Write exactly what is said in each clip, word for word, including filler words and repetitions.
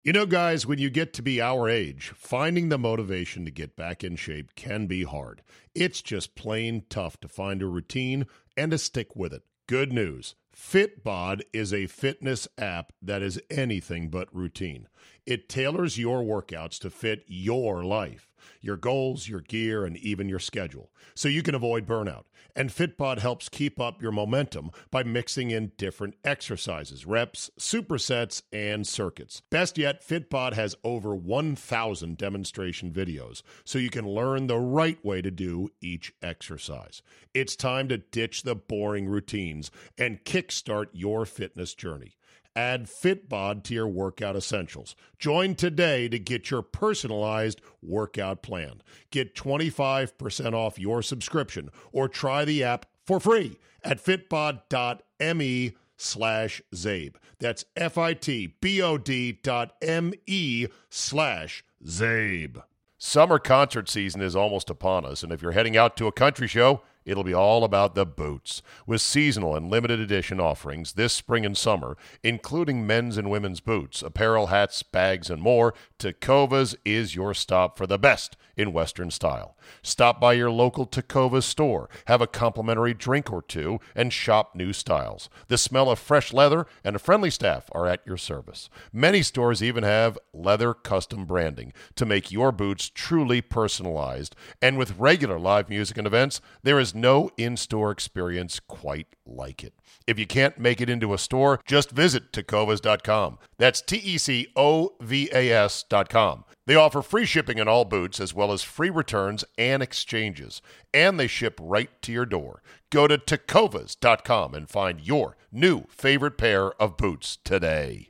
You know, guys, when you get to be our age, finding the motivation to get back in shape can be hard. It's just plain tough to find a routine and to stick with it. Good news. Fitbod is a fitness app that is anything but routine. It tailors your workouts to fit your life, your goals, your gear, and even your schedule, so you can avoid burnout. And Fitbod helps keep up your momentum by mixing in different exercises, reps, supersets, and circuits. Best yet, Fitbod has over one thousand demonstration videos, so you can learn the right way to do each exercise. It's time to ditch the boring routines and kickstart your fitness journey. Add Fitbod to your workout essentials. Join today to get your personalized workout plan. Get twenty-five percent off your subscription or try the app for free at fitbod.me slash Zabe. That's F-I-T-B-O-D dot M-E slash Zabe. Summer concert season is almost upon us, and if you're heading out to a country show, it'll be all about the boots. With seasonal and limited edition offerings this spring and summer, including men's and women's boots, apparel, hats, bags, and more, Tecovas is your stop for the best in Western style. Stop by your local Tecovas store, have a complimentary drink or two, and shop new styles. The smell of fresh leather and a friendly staff are at your service. Many stores even have leather custom branding to make your boots truly personalized. And with regular live music and events, there is no in-store experience quite like it. If you can't make it into a store, just visit tecovas dot com. That's T E C O V A S dot com. They offer free shipping on all boots as well as free returns and exchanges. And they ship right to your door. Go to tecovas dot com and find your new favorite pair of boots today.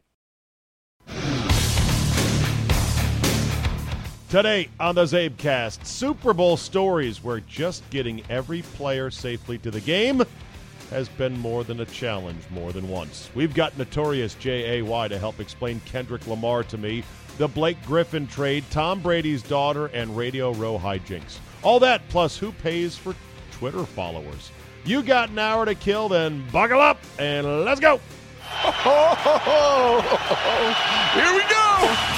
Today on the Zabecast, Super Bowl stories where just getting every player safely to the game has been more than a challenge more than once. We've got Notorious J A Y to help explain Kendrick Lamar to me, the Blake Griffin trade, Tom Brady's daughter, and Radio Row hijinks. All that plus who pays for Twitter followers. You got an hour to kill, then buckle up and let's go. Here we go.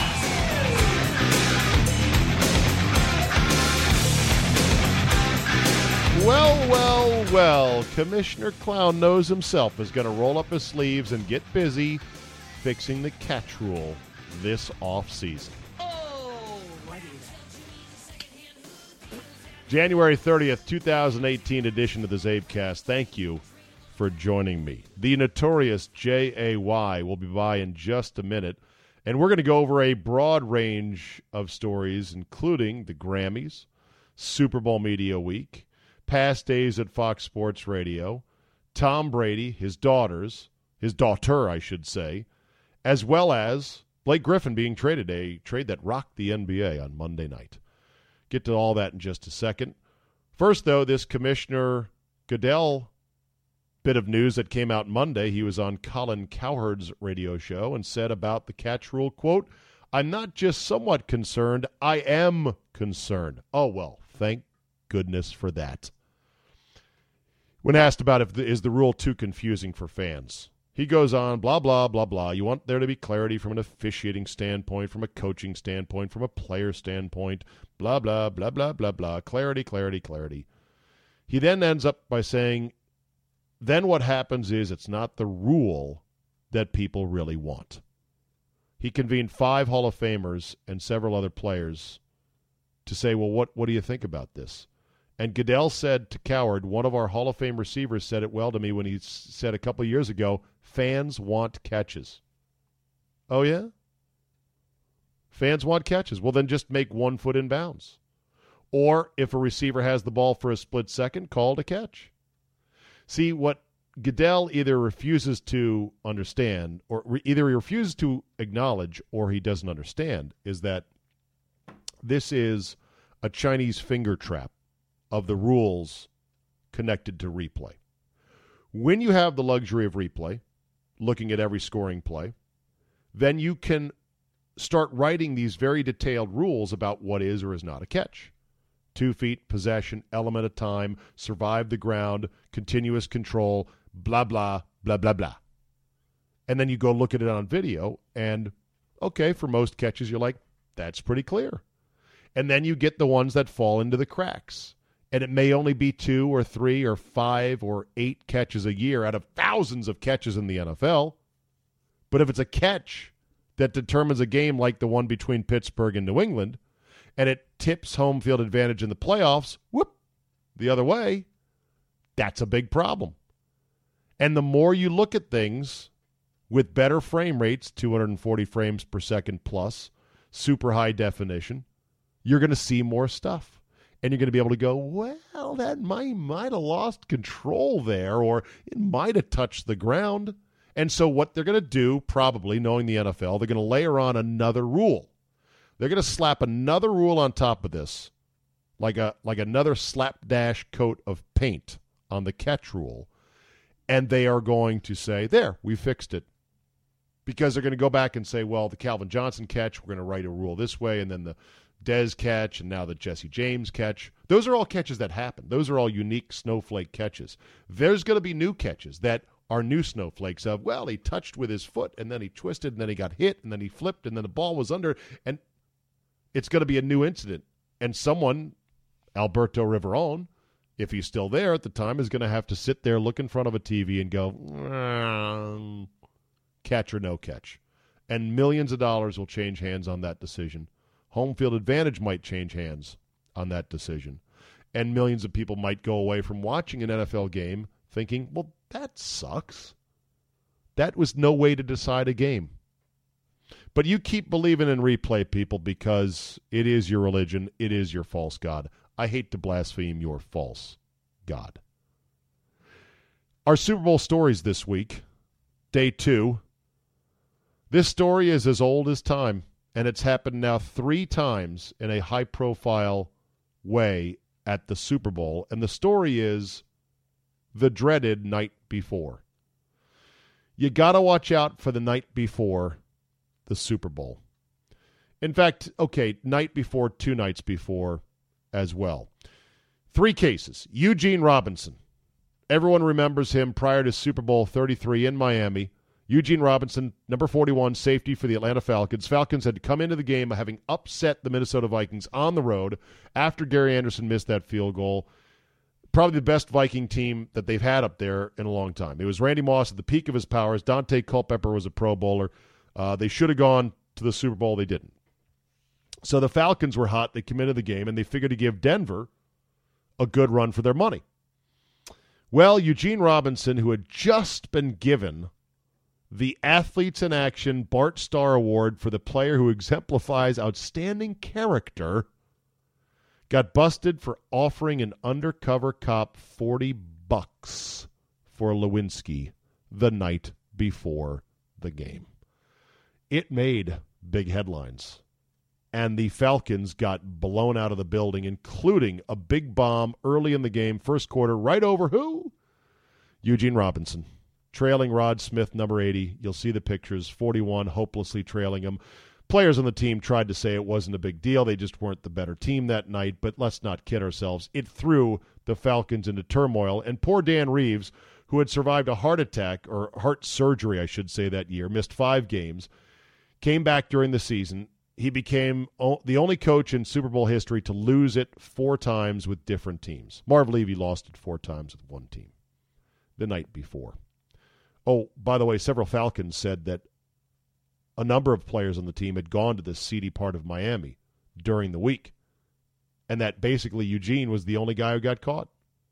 Well, well, well, Commissioner Clown knows himself is going to roll up his sleeves and get busy fixing the catch rule this offseason. Oh, January thirtieth, twenty eighteen edition of the Zabecast. Thank you for joining me. The Notorious J A Y will be by in just a minute, and we're going to go over a broad range of stories, including the Grammys, Super Bowl Media Week, past days at Fox Sports Radio, Tom Brady, his daughters, his daughter, I should say, as well as Blake Griffin being traded, a trade that rocked the N B A on Monday night. Get to all that in just a second. First, though, this Commissioner Goodell bit of news that came out Monday. He was on Colin Cowherd's radio show and said about the catch rule, quote, "I'm not just somewhat concerned, I am concerned." Oh, well, thank goodness for that. When asked about if the, is the rule too confusing for fans, he goes on, blah, blah, blah, blah. You want there to be clarity from an officiating standpoint, from a coaching standpoint, from a player standpoint, blah, blah, blah, blah, blah, blah. Clarity, clarity, clarity. He then ends up by saying, then what happens is it's not the rule that people really want. He convened five Hall of Famers and several other players to say, well, what, what do you think about this? And Goodell said to Cowherd, one of our Hall of Fame receivers said it well to me when he said a couple of years ago, fans want catches. Oh, yeah? Fans want catches. Well, then just make one foot in bounds. Or if a receiver has the ball for a split second, call it a catch. See, what Goodell either refuses to understand, or re- either he refuses to acknowledge or he doesn't understand, is that this is a Chinese finger trap of the rules connected to replay. When you have the luxury of replay, looking at every scoring play, then you can start writing these very detailed rules about what is or is not a catch. Two feet, possession, element of time, survive the ground, continuous control, blah, blah, blah, blah, blah. And then you go look at it on video, and, Okay, for most catches, you're like, that's pretty clear. And then you get the ones that fall into the cracks. And it may only be two or three or five or eight catches a year out of thousands of catches in the N F L. But if it's a catch that determines a game like the one between Pittsburgh and New England, and it tips home field advantage in the playoffs, whoop, the other way, that's a big problem. And the more you look at things with better frame rates, two hundred forty frames per second plus, super high definition, you're going to see more stuff. And you're going to be able to go, well, that might, might have lost control there, or it might have touched the ground. And so what they're going to do, probably knowing the N F L, they're going to layer on another rule. They're going to slap another rule on top of this, like a like another slapdash coat of paint on the catch rule. And they are going to say, there, we fixed it. Because they're going to go back and say, well, the Calvin Johnson catch, we're going to write a rule this way, and then the Dez catch, and now the Jesse James catch. Those are all catches that happen. Those are all unique snowflake catches. There's going to be new catches that are new snowflakes of, well, he touched with his foot, and then he twisted, and then he got hit, and then he flipped, and then the ball was under, and it's going to be a new incident. And someone, Alberto Riveron, if he's still there at the time, is going to have to sit there, look in front of a T V, and go, mm, catch or no catch. And millions of dollars will change hands on that decision. Home field advantage might change hands on that decision. And millions of people might go away from watching an N F L game thinking, well, that sucks. That was no way to decide a game. But you keep believing in replay, people, because it is your religion. It is your false god. I hate to blaspheme your false god. Our Super Bowl stories this week, day two. This story is as old as time. And it's happened now three times in a high-profile way at the Super Bowl. And the story is the dreaded night before. You got to watch out for the night before the Super Bowl. In fact, okay, night before, two nights before as well. Three cases. Eugene Robinson. Everyone remembers him prior to Super Bowl thirty-three in Miami. Eugene Robinson, number forty-one, safety for the Atlanta Falcons. Falcons had come into the game having upset the Minnesota Vikings on the road after Gary Anderson missed that field goal. Probably the best Viking team that they've had up there in a long time. It was Randy Moss at the peak of his powers. Dante Culpepper was a Pro Bowler. Uh, they should have gone to the Super Bowl. They didn't. So the Falcons were hot. They committed the game, and they figured to give Denver a good run for their money. Well, Eugene Robinson, who had just been given the Athletes in Action Bart Starr Award for the player who exemplifies outstanding character, got busted for offering an undercover cop forty bucks for Lewinsky the night before the game. It made big headlines, and the Falcons got blown out of the building, including a big bomb early in the game, first quarter, right over who? Eugene Robinson. Trailing Rod Smith, number eighty. You'll see the pictures, forty-one, hopelessly trailing him. Players on the team tried to say it wasn't a big deal. They just weren't the better team that night, but let's not kid ourselves. It threw the Falcons into turmoil, and poor Dan Reeves, who had survived a heart attack, or heart surgery, I should say, that year, missed five games, came back during the season. He became o- the only coach in Super Bowl history to lose it four times with different teams. Marv Levy lost it four times with one team the night before. Oh, by the way, several Falcons said that a number of players on the team had gone to this seedy part of Miami during the week, and that basically Eugene was the only guy who got caught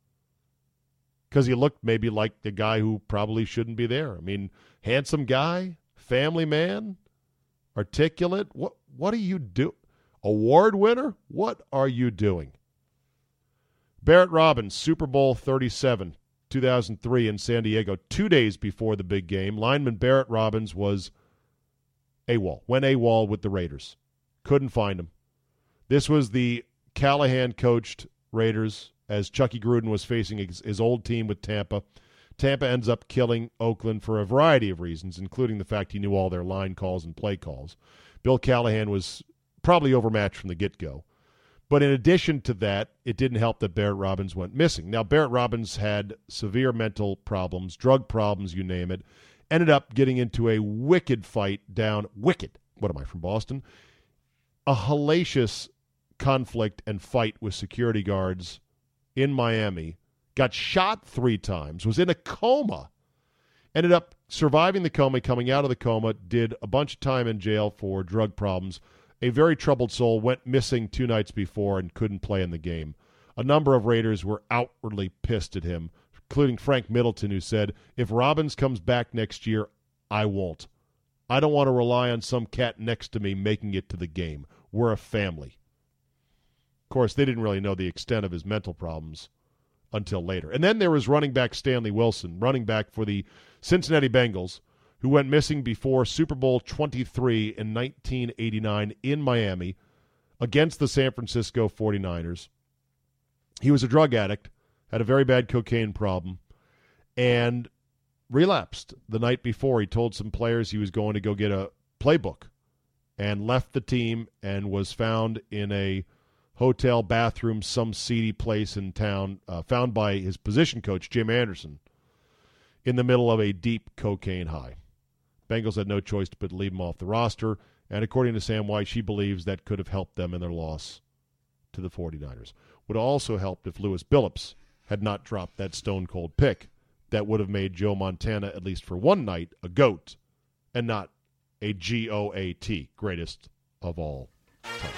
because he looked maybe like the guy who probably shouldn't be there. I mean, handsome guy, family man, articulate. What what do you do? Award winner? What are you doing? Barrett Robbins, Super Bowl thirty-seven. two thousand three in San Diego, two days before the big game. Lineman Barrett Robbins was AWOL, went AWOL with the Raiders. Couldn't find him. This was the Callahan-coached Raiders as Chucky Gruden was facing his, his old team with Tampa. Tampa ends up killing Oakland for a variety of reasons, including the fact he knew all their line calls and play calls. Bill Callahan was probably overmatched from the get-go. But in addition to that, it didn't help that Barrett Robbins went missing. Now, Barrett Robbins had severe mental problems, drug problems, you name it. Ended up getting into a wicked fight down, wicked, what am I, from Boston? A hellacious conflict and fight with security guards in Miami, got shot three times, was in a coma, ended up surviving the coma, coming out of the coma, did a bunch of time in jail for drug problems. A very troubled soul, went missing two nights before and couldn't play in the game. A number of Raiders were outwardly pissed at him, including Frank Middleton, who said, if Robbins comes back next year, I won't. I don't want to rely on some cat next to me making it to the game. We're a family. Of course, they didn't really know the extent of his mental problems until later. And then there was running back Stanley Wilson, running back for the Cincinnati Bengals, who went missing before Super Bowl twenty-three in nineteen eighty-nine in Miami against the San Francisco forty-niners. He was a drug addict, had a very bad cocaine problem, and relapsed the night before. He told some players he was going to go get a playbook and left the team and was found in a hotel bathroom, some seedy place in town, uh, found by his position coach, Jim Anderson, in the middle of a deep cocaine high. Bengals had no choice but leave him off the roster, and according to Sam White, she believes that could have helped them in their loss to the forty-niners. Would have also helped if Lewis Billups had not dropped that stone-cold pick that would have made Joe Montana, at least for one night, a GOAT, and not a G O A T, greatest of all time.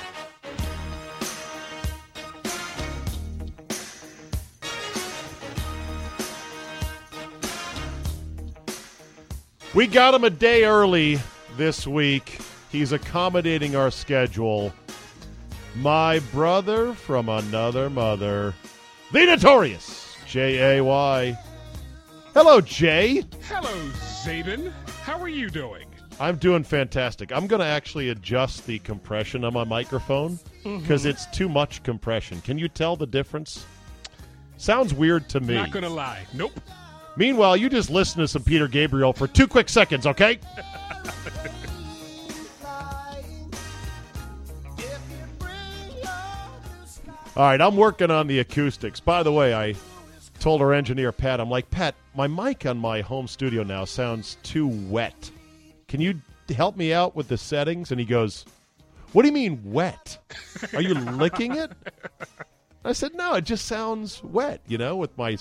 We got him a day early this week. He's accommodating our schedule. My brother from another mother, the notorious J A Y. Hello, Jay. Hello, Zabin. How are you doing? I'm doing fantastic. I'm going to actually adjust the compression on my microphone because mm-hmm. it's too much compression. Can you tell the difference? Sounds weird to me. Not going to lie. Nope. Meanwhile, you just listen to some Peter Gabriel for two quick seconds, okay? All right, I'm working on the acoustics. By the way, I told our engineer, Pat, I'm like, Pat, my mic on my home studio now sounds too wet. Can you help me out with the settings? And he goes, what do you mean wet? Are you licking it? I said, no, it just sounds wet, you know, with my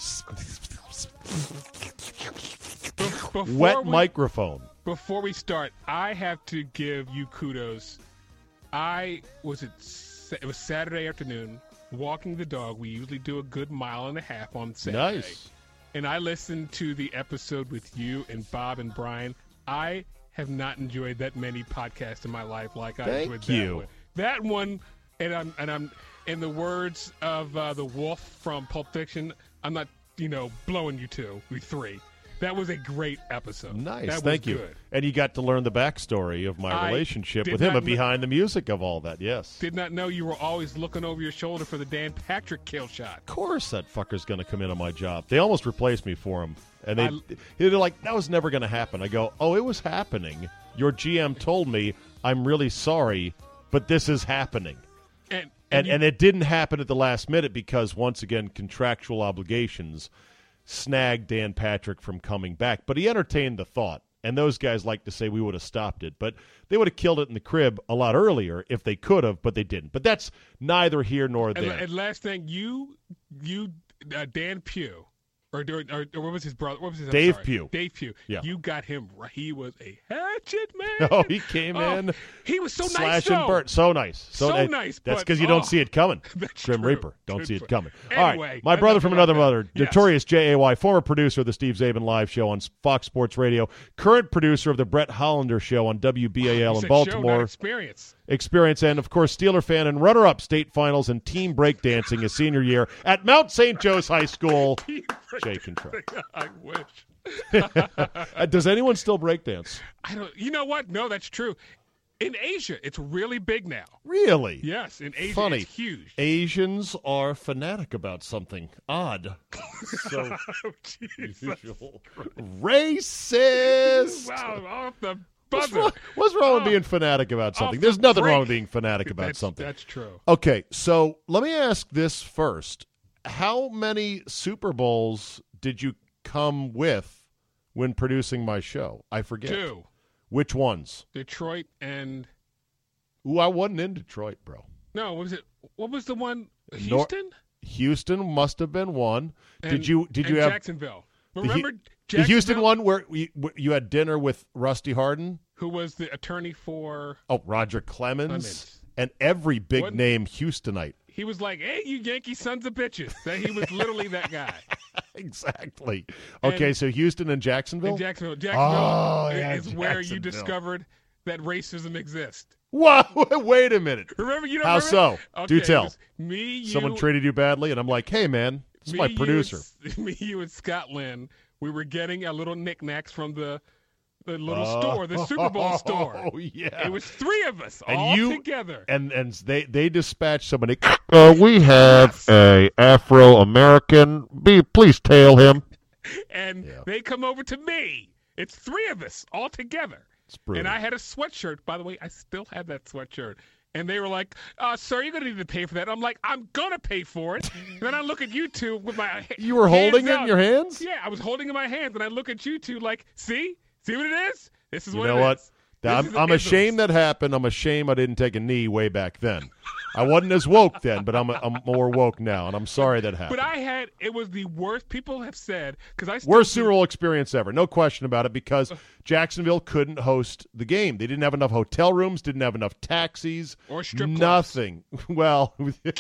Before wet we, microphone. Before we start, I have to give you kudos. I was it. It was Saturday afternoon, walking the dog. We usually do a good mile and a half on Saturday. Nice. And I listened to the episode with you and Bob and Brian. I have not enjoyed that many podcasts in my life like I Thank enjoyed you. that one. That one, and I'm and I'm in the words of uh, the wolf from Pulp Fiction, I'm not, you know, blowing you two, we three. That was a great episode. Nice, that thank was you. Good. And you got to learn the backstory of my I relationship did with him not and kn- behind the music of all that, yes. Did not know you were always looking over your shoulder for the Dan Patrick kill shot. Of course that fucker's going to come in on my job. They almost replaced me for him. And they, I- they're like, that was never going to happen. I go, oh, it was happening. Your G M told me, I'm really sorry, but this is happening. And and, And, you, and it didn't happen at the last minute because, once again, contractual obligations snagged Dan Patrick from coming back. But he entertained the thought. And those guys like to say we would have stopped it. But they would have killed it in the crib a lot earlier if they could have, but they didn't. But that's neither here nor and, there. and last thing, you you uh, Dan Pugh. Or, or, or what was his brother? What was his I'm Dave sorry. Pugh. Dave Pugh. Yeah. You got him right. He was a hatchet man. Oh, he came Oh, in. He was so Slash nice. and though. burn. So nice. So, So nice. nice, That's but- because you don't oh, see it coming. that's Grim true. Reaper. Don't Good see it point. coming. All Anyway, right. My enough brother from about another that. mother, Yes. notorious J A Y, former producer of the Steve Zabin Live Show on Fox Sports Radio, current producer of the Brett Hollander Show on W B A L You in said show, Baltimore. not experience. Experience, and, of course, Steeler fan and runner-up state finals and team breakdancing his senior year at Mount Saint Joe's High School, Jay Control. I wish. Uh, Does anyone still breakdance? I don't. You know what? No, that's true. In Asia, it's really big now. Really? Yes, in Asia, Funny. it's huge. Asians are fanatic about something odd. So Oh, Jesus. usual. Racist. Wow, off the What's buzzer. wrong, what's wrong with Oh, being fanatic about something? off There's the nothing break. wrong with being fanatic about that's, something. That's true. Okay, so let me ask this first. How many Super Bowls did you come with when producing my show? I forget. Two. Which ones? Detroit and Ooh, I wasn't in Detroit, bro. No, what was it? What was the one? Nor- Houston? Houston must have been one. And, did you did and you have Jacksonville? the, Remember the Houston Jacksonville? one where you, you had dinner with Rusty Hardin? Who was the attorney for Oh, Roger Clemens, Clemens. and every big Wasn't- name Houstonite. He was like, "Hey, you Yankee sons of bitches." That he was literally that guy. Exactly. Okay, And- so Houston and Jacksonville? In Jacksonville, Jacksonville Oh, yeah, is where you Jacksonville. discovered that racism exists. Whoa, wait a minute. Remember, you don't How remember? so? Okay, Do it tell. was Me, you, Someone treated you badly, and I'm like, hey, man, this is me, my you, producer. and- me, you, and Scott Lynn. We were getting a little knicknacks from the the little Oh. store, the Super Bowl store. Oh, yeah. It was three of us And all you- together. and and they they dispatched somebody. Uh, we have a Afro American. Be please tail him. And Yeah. they come over to me. It's three of us all together. It's brutal. And I had a sweatshirt. By the way, I still have that sweatshirt. And they were like, uh, sir, you're going to need to pay for that. I'm like, I'm going to pay for it. And then I look at you two with my ha- You were hands holding it in out. your hands? Yeah, I was holding it in my hands. And I look at you two like, see? See what it is? This is You what know it what? is. This I'm, is I'm the ashamed isms. that happened. I'm ashamed I didn't take a knee way back then. I wasn't as woke then, but I'm I'm more woke now, and I'm sorry that happened. But I had, it was the worst. People have said, because I still Worst do- Super Bowl experience ever. No question about it, because Jacksonville couldn't host the game. They didn't have enough hotel rooms, didn't have enough taxis. Or strip clubs. Nothing. Well,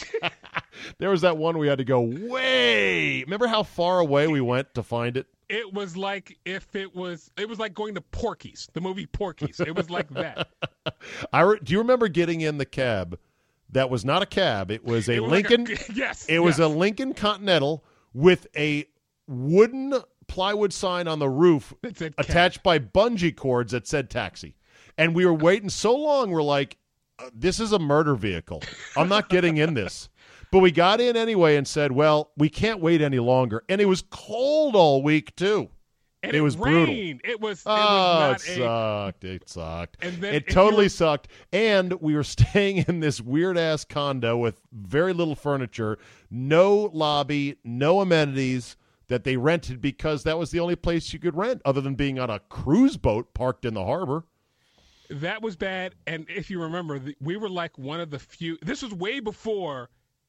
there was that one we had to go way. Remember how far away we went to find it? It was like if it was, it was like going to Porky's, the movie Porky's. It was like that. I re- do you remember getting in the cab? That was not a cab. It was a It was like Lincoln. a- yes. It was yes. a Lincoln Continental with a wooden plywood sign on the roof That said cab. attached by bungee cords that said taxi. And we were waiting so long, we're like, uh, this is a murder vehicle. I'm not getting in this. But we got in anyway and said, well, we can't wait any longer. And it was cold all week, too. And it was brutal. rained. It was. It Oh, was it not a, sucked. It sucked. And then It if totally you were- sucked. And we were staying in this weird ass condo with very little furniture, no lobby, no amenities that they rented because that was the only place you could rent other than being on a cruise boat parked in the harbor. That was bad. And if you remember, the, we were like one of the few. This was way before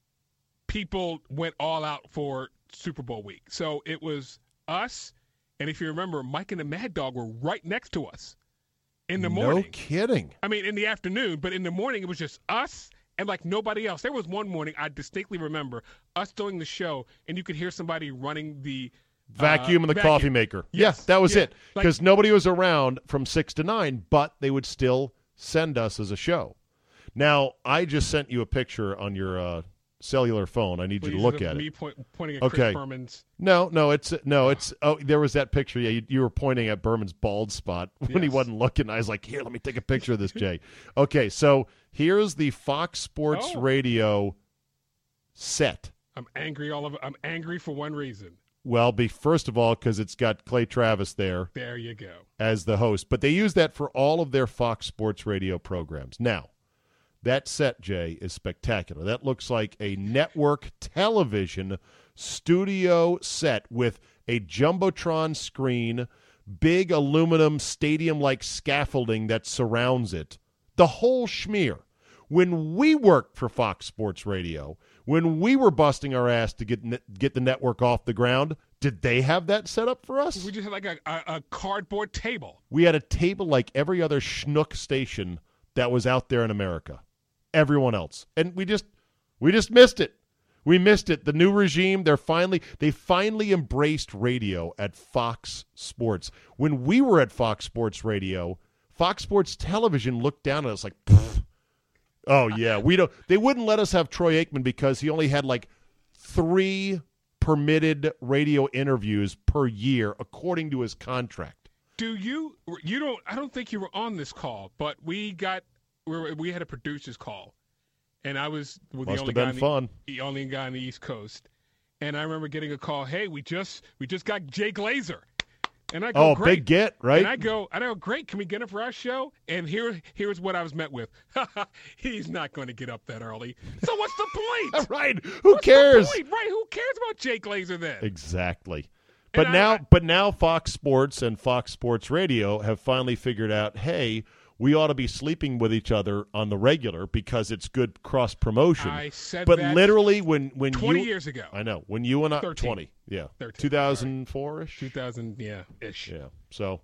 people went all out for Super Bowl week. So it was us. And if you remember, Mike and the Mad Dog were right next to us in the morning. No kidding. I mean, in the afternoon, but in the morning, it was just us and like nobody else. There was one morning I distinctly remember us doing the show, and you could hear somebody running the Vacuum uh, and the vacuum. coffee maker. Yes, Yeah, that was yeah. it. Like- Because nobody was around from six to nine, but they would still send us as a show. Now, I just sent you a picture on your uh, cellular phone. I need you to Please, look of at me it. point, pointing at Okay. Chris Berman's. No, no, it's no, it's oh, there was that picture. Yeah, you, you were pointing at Berman's bald spot when he Yes. wasn't looking. I was like, here, let me take a picture of this, Jay. Okay, so here's the Fox Sports Oh. Radio set. I'm angry. All of I'm angry for one reason. Well, be first of all because it's got Clay Travis there There you go. as the host, but they use that for all of their Fox Sports Radio programs. Now, that set, Jay, is spectacular. That looks like a network television studio set with a Jumbotron screen, big aluminum stadium-like scaffolding that surrounds it. The whole schmear. When we worked for Fox Sports Radio, when we were busting our ass to get ne- get the network off the ground, did they have that set up for us? We just had like a, a, a cardboard table. We had a table like every other schnook station that was out there in America. Everyone else. And we just we just missed it. We missed it. The new regime, they're finally they finally embraced radio at Fox Sports. When we were at Fox Sports Radio, Fox Sports Television looked down at us like, "Pfft. Oh yeah, we don't they wouldn't let us have Troy Aikman because he only had like three permitted radio interviews per year according to his contract. Do you? You don't. I don't think you were on this call, but we got. We, were, we had a producer's call, and I was well, the Must only have guy been on the, fun. the only guy on the East Coast. And I remember getting a call. Hey, we just we just got Jay Glazer, and I go, Oh, great. big get, right? And I go, I go, great. Can we get him for our show? And here, here's what I was met with. He's not going to get up that early. So what's the point? Right. Who What's cares? The point? Right? Who cares about Jay Glazer then? Exactly. But And I- now I- but now Fox Sports and Fox Sports Radio have finally figured out, hey, we ought to be sleeping with each other on the regular because it's good cross promotion. I said but that literally when when twenty you, years ago. I know when you and I thirteen. twenty, yeah, thirteen, two thousand four ish, two thousand, yeah, ish. yeah. So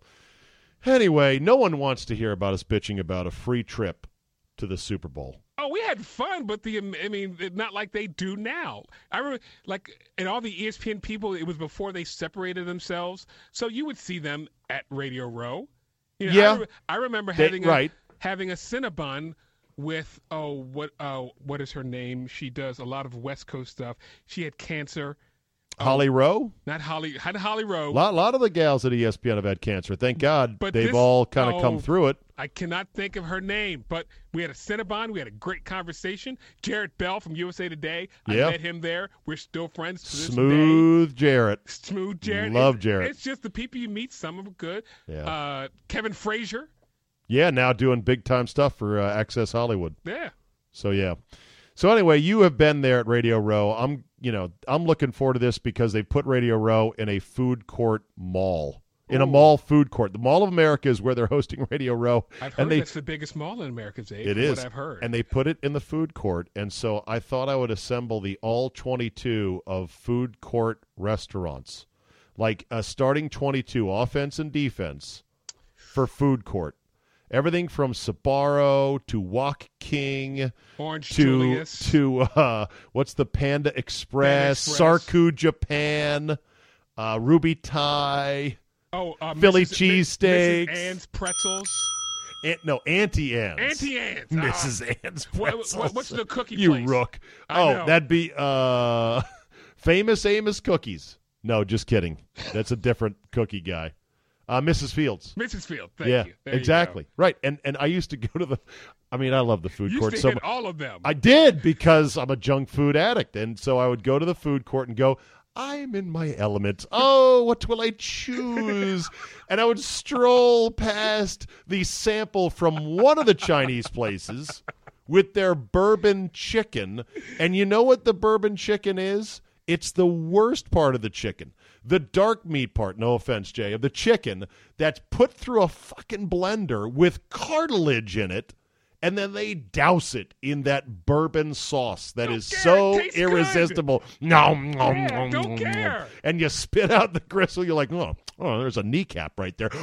anyway, no one wants to hear about us bitching about a free trip to the Super Bowl. Oh, we had fun, but the I mean, not like they do now. I remember, like, and all the E S P N people, it was before they separated themselves, so you would see them at Radio Row. You know, Yeah. I, re- I remember They- having a, right. having a Cinnabon with oh what oh what is her name? She does a lot of West Coast stuff. She had cancer. Holly Rowe? Not Holly, had Holly Rowe. A lot, lot of the gals at E S P N have had cancer. Thank God But they've this- all kind of oh, come through it. I cannot think of her name, but we had a Cinnabon. We had a great conversation. Jarrett Bell from U S A Today. I Yeah. met him there. We're still friends to this day. Smooth Jarrett. Smooth Jarrett. Love It- Jarrett. It's just the people you meet. Some of them good. Yeah. Uh, Kevin Frazier. Yeah, now doing big time stuff for uh, Access Hollywood. Yeah. So yeah. So anyway, you have been there at Radio Row. I'm, you know, I'm looking forward to this because they put Radio Row in a food court mall. In a Ooh. mall food court. The Mall of America is where they're hosting Radio Row. I've heard and they, that's the biggest mall in America, Dave. It from is. What I've heard. And they put it in the food court. And so I thought I would assemble the all twenty-two of food court restaurants. Like a starting twenty-two, offense and defense, for food court. Everything from Sbarro to Wok King Orange to Julius. to uh, what's the Panda Express, Panda Express. Sarku Japan, uh, Ruby Thai, oh, uh, Philly Missus Miss- cheesesteaks. Missus Ann's Pretzels. An- no Auntie Anne's, Auntie Anne's. Missus Ah. Anne's What- pretzels. what- what's the cookie You place? rook. I Oh, know. that'd be uh, Famous Amos Cookies. No, just kidding. That's a different cookie guy. Uh, Missus Fields. Missus Field. Thank yeah, you. There you exactly. go. Right. And and I used to go to the. I mean, I love the food You court used to so hit much. all of them. I did because I'm a junk food addict, and so I would go to the food court and go, I'm in my element. Oh, what will I choose? And I would stroll past the sample from one of the Chinese places with their bourbon chicken. And you know what the bourbon chicken is? It's the worst part of the chicken. The dark meat part, no offense, Jay, of the chicken that's put through a fucking blender with cartilage in it. And then they douse it in that bourbon sauce that Don't is care, so it tastes good. irresistible. No, no, Yeah, no, don't no, no. care. And you spit out the gristle. You're like, oh, oh, there's a kneecap right there.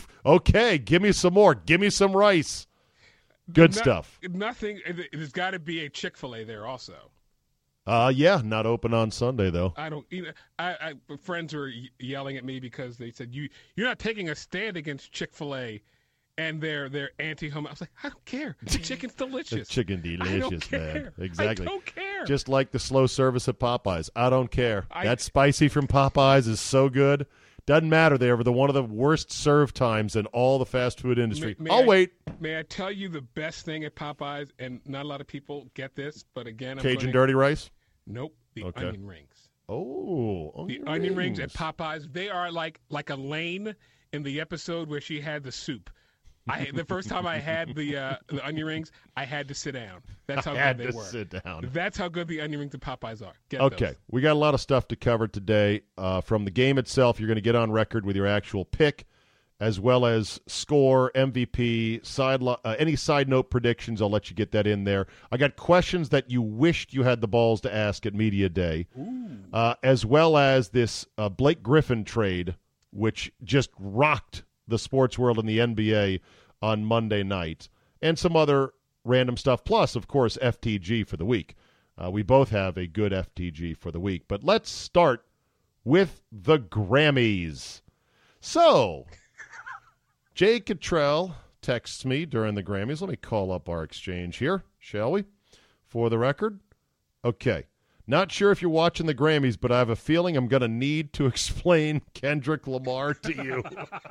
Okay, give me some more. Give me some rice. Good No- stuff. Nothing. it- There's got to be a Chick-fil-A there also. Uh, yeah, not open on Sunday though. I don't. You know, I, I friends were y- yelling at me because they said you you're not taking a stand against Chick-fil-A and their their anti-home. I was like, I don't care. The chicken's delicious. The chicken I don't delicious, man. care. Exactly. I don't care. Just like the slow service at Popeyes. I don't care. I- that spicy from Popeyes is so good. Doesn't matter. They are the one of the worst serve times in all the fast food industry. May- may I'll I- wait. May I tell you the best thing at Popeyes, and not a lot of people get this, but again, I'm Cajun putting- dirty rice. Nope, the Okay. onion rings. Oh, The onion onion rings rings. at Popeyes, they are like like a lane in the episode where she had the soup. I the first time I had the uh, the onion rings, I had to sit down. That's how I had good they to were. sit down. That's how good the onion rings at Popeyes are. Get Okay, those. we got a lot of stuff to cover today. Uh, from the game itself, you're going to get on record with your actual pick, as well as score, M V P, side lo- uh, any side note predictions. I'll let you get that in there. I got questions that you wished you had the balls to ask at Media Day, uh, as well as this uh, Blake Griffin trade, which just rocked the sports world and the N B A on Monday night, and some other random stuff. Plus, of course, F T G for the week. Uh, we both have a good F T G for the week. But let's start with the Grammys. So, Jay Cottrell texts me during the Grammys. Let me call up our exchange here, shall we? For the record. Okay. Not sure if you're watching the Grammys, but I have a feeling I'm going to need to explain Kendrick Lamar to you.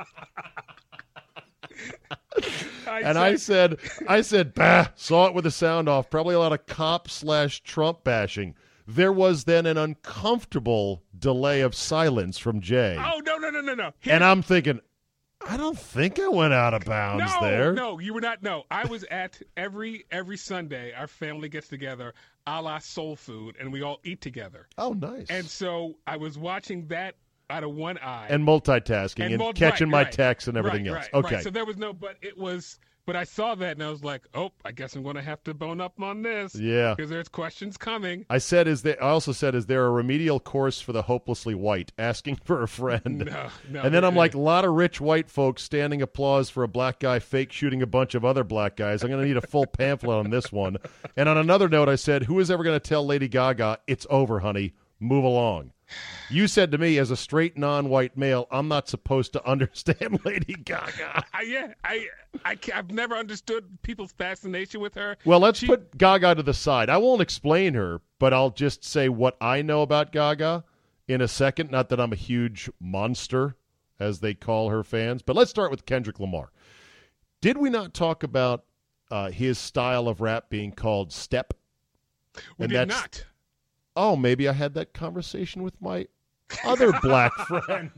I And I said- said, I said, bah, saw it with the sound off. Probably a lot of cop slash Trump bashing. There was then an uncomfortable delay of silence from Jay. "Oh no, no, no, no, no!" Here- And I'm thinking, I don't think I went out of bounds no, there. no, you were not. No, I was at every every Sunday. Our family gets together, a la soul food, and we all eat together. Oh, nice. And so I was watching that out of one eye And multitasking and, mul- catching right, my right, texts and everything right, else. right, Okay. right. So there was no, but it was, But I saw that and I was like, oh, I guess I'm going to have to bone up on this. Yeah. Because there's questions coming. I said, is there, I also said, is there a remedial course for the hopelessly white? Asking for a friend. No, no. And then I'm like, a lot of rich white folks standing applause for a black guy fake shooting a bunch of other black guys. I'm going to need a full pamphlet on this one. And on another note, I said, who is ever going to tell Lady Gaga, it's over, honey, move along? You said to me, as a straight non-white male, I'm not supposed to understand Lady Gaga. I, yeah, I, I, I've never understood people's fascination with her. Well, let's She- put Gaga to the side. I won't explain her, but I'll just say what I know about Gaga in a second. Not that I'm a huge monster, as they call her fans. But let's start with Kendrick Lamar. Did we not talk about uh, his style of rap being called step? We And did that's- not. Oh, maybe I had that conversation with my other black friend.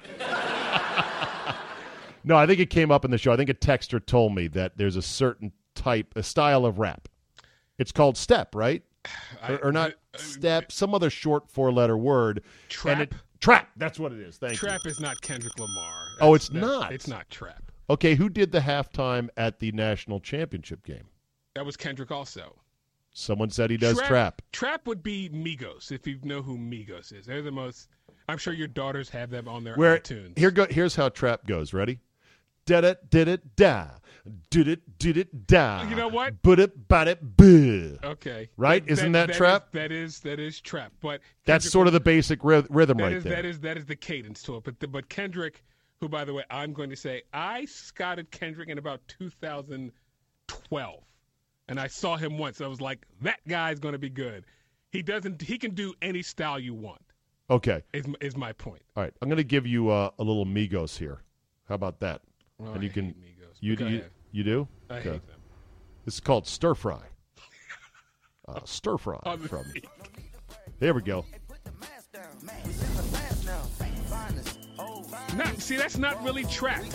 No, I think it came up in the show. I think a texter told me that there's a certain type, a style of rap. It's called step, right? Or, or not I- step, some other short four-letter word. Trap? And it, trap, that's what it is. Thank Trap you. is not Kendrick Lamar. Oh, That's- it's that's- not? It's not Trap. Okay, who did the halftime at the national championship game? That was Kendrick also. Someone said he does trap. Trap would be Migos, if you know who Migos is. They're the most. I'm sure your daughters have them on their Where iTunes. here go here's how trap goes. Ready? Did it, did it, da. Did it, did it, da. You know what? But it, but it, buh. Okay. Right? That- Isn't that is- trap? that is that is trap. But That's Kendrick sort of Lamar- the basic ryth- rhythm that right is, there. That is that is the cadence to it. But the, but Kendrick, who by the way, I'm going to say I scouted Kendrick in about two thousand twelve, and I saw him once. I was like, that guy's going to be good. He doesn't. He can do any style you want. Okay. Is is my point. All right. I'm going to give you uh, a little Migos here. How about that? Oh, and I you can hate Migos. you Go you, ahead. you do? I Okay. hate them. This is called stir fry. Uh, stir fry On the from. feet. There we go. Not, see, that's not really trap.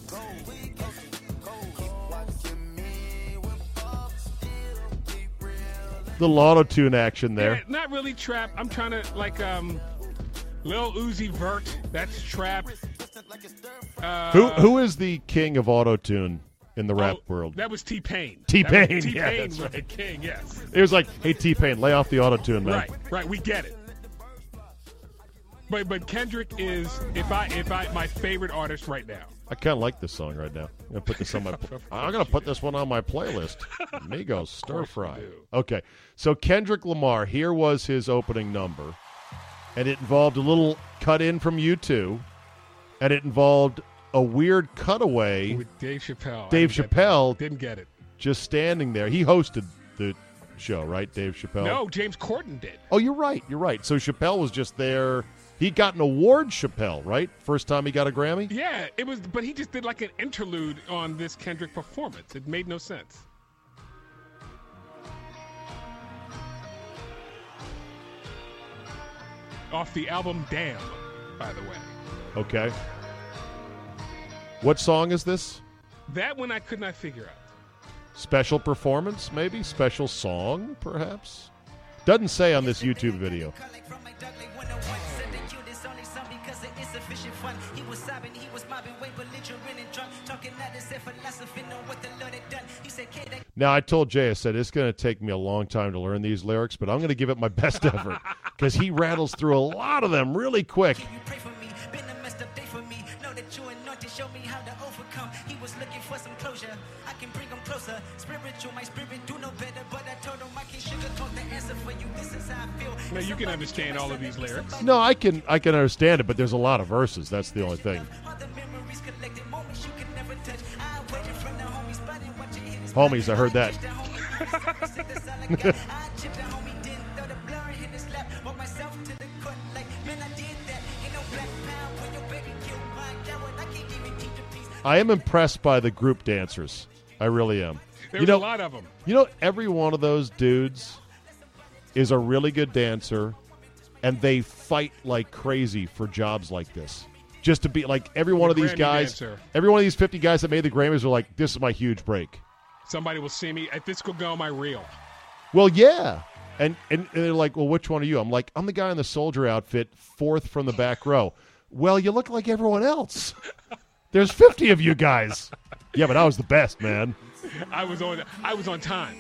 The auto tune action there. Yeah, not really trap. I'm trying to like um, Lil Uzi Vert. That's trap. Uh, Who who is the king of auto tune in the rap oh, world? That was T Pain. T-Pain, T yeah, Pain that's was the king. Yes. It was like, hey T Pain, lay off the auto tune, man. Right. Right. We get it. But but Kendrick is if I if I my favorite artist right now. I kind of like this song right now. I'm gonna put this on my. Pl- I'm gonna put this one on my playlist. Migos Stir Fry. do. Okay, so Kendrick Lamar. Here was his opening number, and it involved a little cut in from U two, and it involved a weird cutaway. With Dave Chappelle. I Dave didn't get that. Chappelle Didn't get it. just standing there. He hosted the show, right? Dave Chappelle. No, James Corden did. Oh, you're right. You're right. So Chappelle was just there. He got an award, Chappelle, right? First time he got a Grammy? Yeah, it was, but he just did like an interlude on this Kendrick performance. It made no sense. Off the album Damn, by the way. Okay. What song is this? That one I could not figure out. Special performance, maybe? Special song, perhaps? Doesn't say on this YouTube video. Now, I told Jay, I said, it's going to take me a long time to learn these lyrics, but I'm going to give it my best effort because he rattles through a lot of them really quick. Show me how to overcome. He was looking for some closure. I can bring him closer. Spiritual, my spirit do no better, but I told him I can sugarcoat the answer for you. This is how I feel. Now you can understand all of these lyrics. No, I can I can understand it, but there's a lot of verses. That's the only thing. Homies, I heard that. I am impressed by the group dancers. I really am. There's you know, a lot of them. You know, every one of those dudes is a really good dancer, and they fight like crazy for jobs like this. Just to be like every one The of these Grammy guys, dancer. every one of these fifty guys that made the Grammys are like, this is my huge break. Somebody will see me at this could go my reel. Well, yeah. And, and and they're like, well, which one are you? I'm like, I'm the guy in the soldier outfit, fourth from the back row. Well, you look like everyone else. There's fifty of you guys. Yeah, but I was the best, man. I was on. I was on time.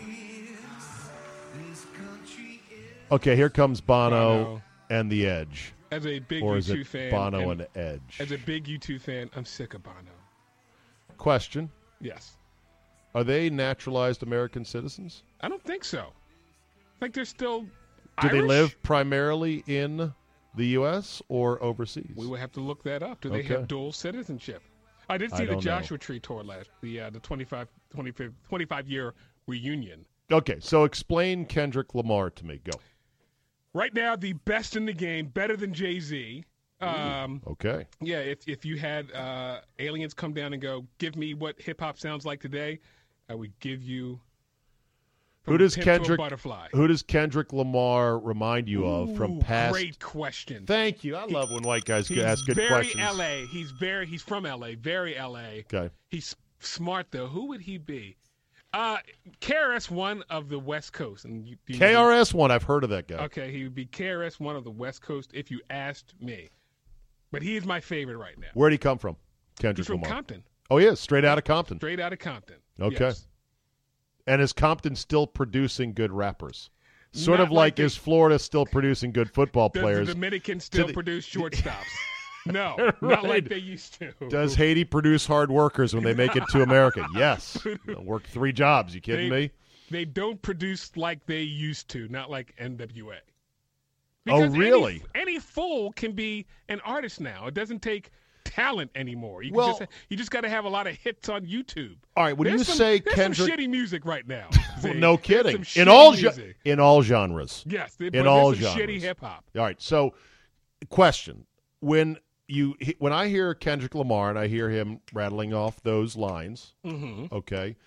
Okay, here comes Bono, Bono. and The Edge. As a big Or U is two it fan, Bono and and Edge? as a big U two fan, I'm sick of Bono. Question. Yes, Are they naturalized American citizens? I don't think so. I think they're still. Do Irish? they live primarily in the U S or overseas? We would have to look that up. Do they Okay. have dual citizenship? I did I see the don't know. Joshua Tree tour last the uh, the twenty-five, twenty-five, twenty-five year reunion. Okay, so explain Kendrick Lamar to me. Go. Right now, the best in the game, better than Jay-Z. Um, Okay. yeah, if if you had uh, aliens come down and go, give me what hip hop sounds like today, I would give you. Who From does Pimp to a Kendrick Butterfly. Who does Kendrick Lamar remind you of from Ooh, past? Great question. Thank you. I love when white guys He's ask good very questions. L A. He's very. He's from L A. Very L A. Okay. He's smart though. Who would he be? Uh, K R S One of the West Coast. And you, you K R S One. I've heard of that guy. Okay, he would be K R S One of the West Coast if you asked me. But he is my favorite right now. Where'd he come from? Kendrick He's from Lamar. Compton. Oh, he is straight out of Compton. Straight out of Compton. Okay. Yes. And is Compton still producing good rappers? Sort Not of like, like is Florida still producing good football Does players? the Dominicans still the- produce shortstops? No, Right. not like they used to. Does Haiti produce hard workers when they make it to America? Yes. They'll work three jobs. You kidding They- me? They don't produce like they used to, not like N W A. Oh, Because any- really? Any, fool can be an artist now. It doesn't take talent anymore. You can Well- just you just got to have a lot of hits on YouTube. All right. When There's you some, say there's Kendrick, some shitty music right now. Well, See? no There's kidding. some In shitty all ge- music. in all genres. Yes, there- in but all there's some genres. shitty hip hop. All right. So, question: When you when I hear Kendrick Lamar and I hear him rattling off those lines, Mm-hmm. okay,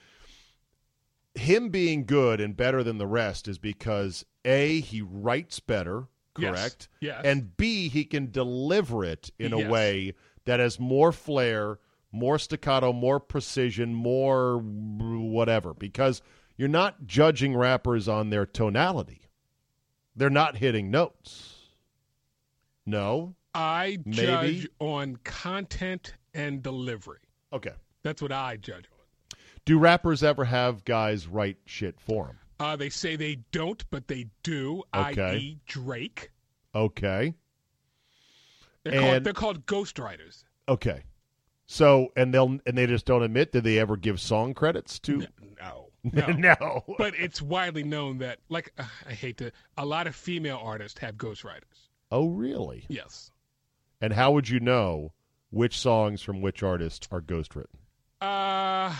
him being good and better than the rest is because A, he writes better, Yes. correct? Yes. And B, he can deliver it in a Yes. way that has more flair, more staccato, more precision, more whatever. Because you're not judging rappers on their tonality. They're not hitting notes. No? I Maybe. judge on content and delivery. Okay. That's what I judge on. Do rappers ever have guys write shit for them? Uh, they say they don't, but they do. Okay. that is. Drake. Okay. They're called, And- they're called ghostwriters. Okay. So, and they'll and they just don't admit. Did they ever give song credits to? No, no. No. But it's widely known that, like, uh, I hate to, a lot of female artists have ghostwriters. Oh, really? Yes. And how would you know which songs from which artist are ghostwritten? Uh,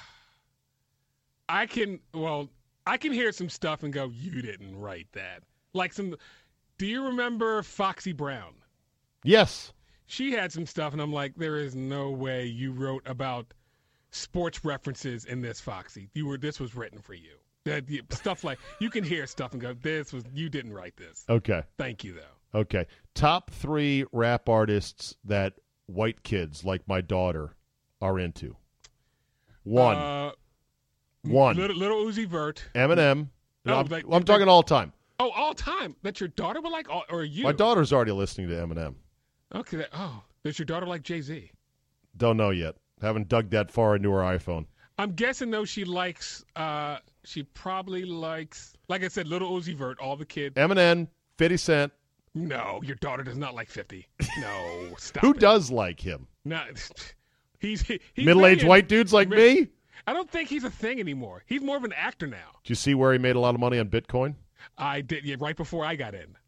I can, well, I can hear some stuff and go, you didn't write that. Like some, do you remember Foxy Brown? Yes. She had some stuff, and I'm like, there is no way you wrote about sports references in this, Foxy. You were, this was written for you. That you- stuff like, you can hear stuff and go, this was, you didn't write this. Okay. Thank you, though. Okay. Top three rap artists that white kids like my daughter are into. One. Uh, One. Little, little Uzi Vert. Eminem. Oh, I'm, like- I'm talking all time. Oh, all time. That your daughter would like, or, or you? My daughter's already listening to Eminem. Okay. That, oh, does your daughter like Jay-Z? Don't know yet. Haven't dug that far into her iPhone. I'm guessing though she likes. Uh, she probably likes, like I said, Little Uzi Vert. All the kids. Eminem, fifty Cent. No, your daughter does not like fifty. No, stop. Who it. does like him? No, he's, he's Middle-aged maybe a- white dudes like me? I don't think he's a thing anymore. He's more of an actor now. Do you see where he made a lot of money on Bitcoin? I did yeah, right before I got in.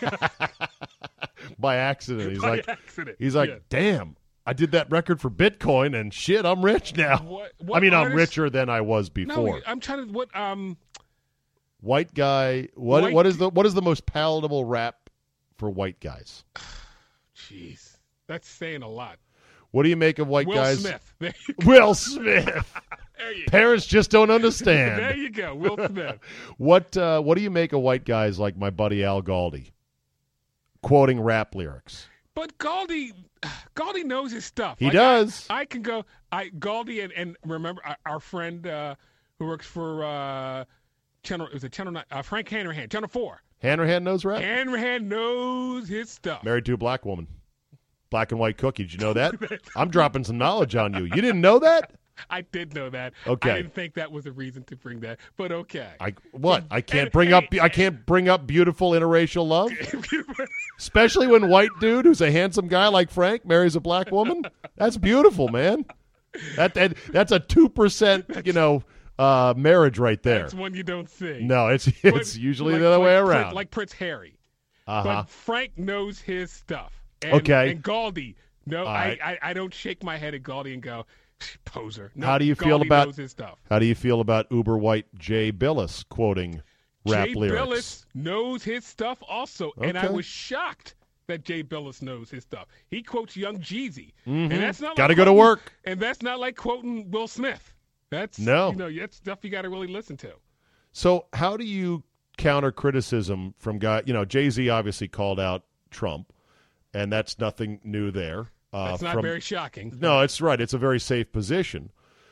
By accident. He's By like, accident. he's like, Yeah. damn, I did that record for Bitcoin and shit, I'm rich now. What- I what mean, I'm artist- richer than I was No, before. I'm trying to. What? Um. White guy. What? White- What is the what is the most palatable rap for white guys? Jeez, that's saying a lot. What do you make of white Will guys? Smith. There you, Will Smith. there you, Parents just don't there understand. you go. Will Smith. What uh, What do you make of white guys like my buddy Al Galdi, quoting rap lyrics? But Galdi, Galdi knows his stuff. He Like, does. I, I can go. I Galdi and, and remember our, our friend uh, who works for uh, channel. It was a channel nine, uh, Frank Hanrahan, Channel Four. Hanrahan knows rap. Hanrahan knows his stuff. Married to a black woman. Black and white cookie. Did you know that? I'm dropping some knowledge on you. You didn't know that? I did know that. Okay. I didn't think that was a reason to bring that, but okay. I what? I can't And- bring and- up I can't bring up beautiful interracial love, especially when white dude who's a handsome guy like Frank marries a black woman. That's beautiful, man. That, that that's a two percent, you know, uh, marriage right there. That's one you don't see. No, it's it's But usually like- the other way like Prin- around. like Prince Harry. uh-huh. But Frank knows his stuff. And, Okay. And Galdi, no, All I, right. I, I don't shake my head at Galdi and go, poser. No, How do you feel Galdi about knows his stuff. How do you feel about uber white Jay Billis quoting rap Jay lyrics? Billis knows his stuff also, and I Okay. was shocked that Jay Billis knows his stuff. He quotes Young Jeezy, and that's not Gotta like go to quoting- work. And that's not like quoting Will Smith. That's No. you know that's stuff you got to really listen to. So how do you counter criticism from guy? You know, Jay-Z obviously called out Trump, and that's nothing new there. Uh, That's not from, very shocking. No, it's right. It's a very safe position.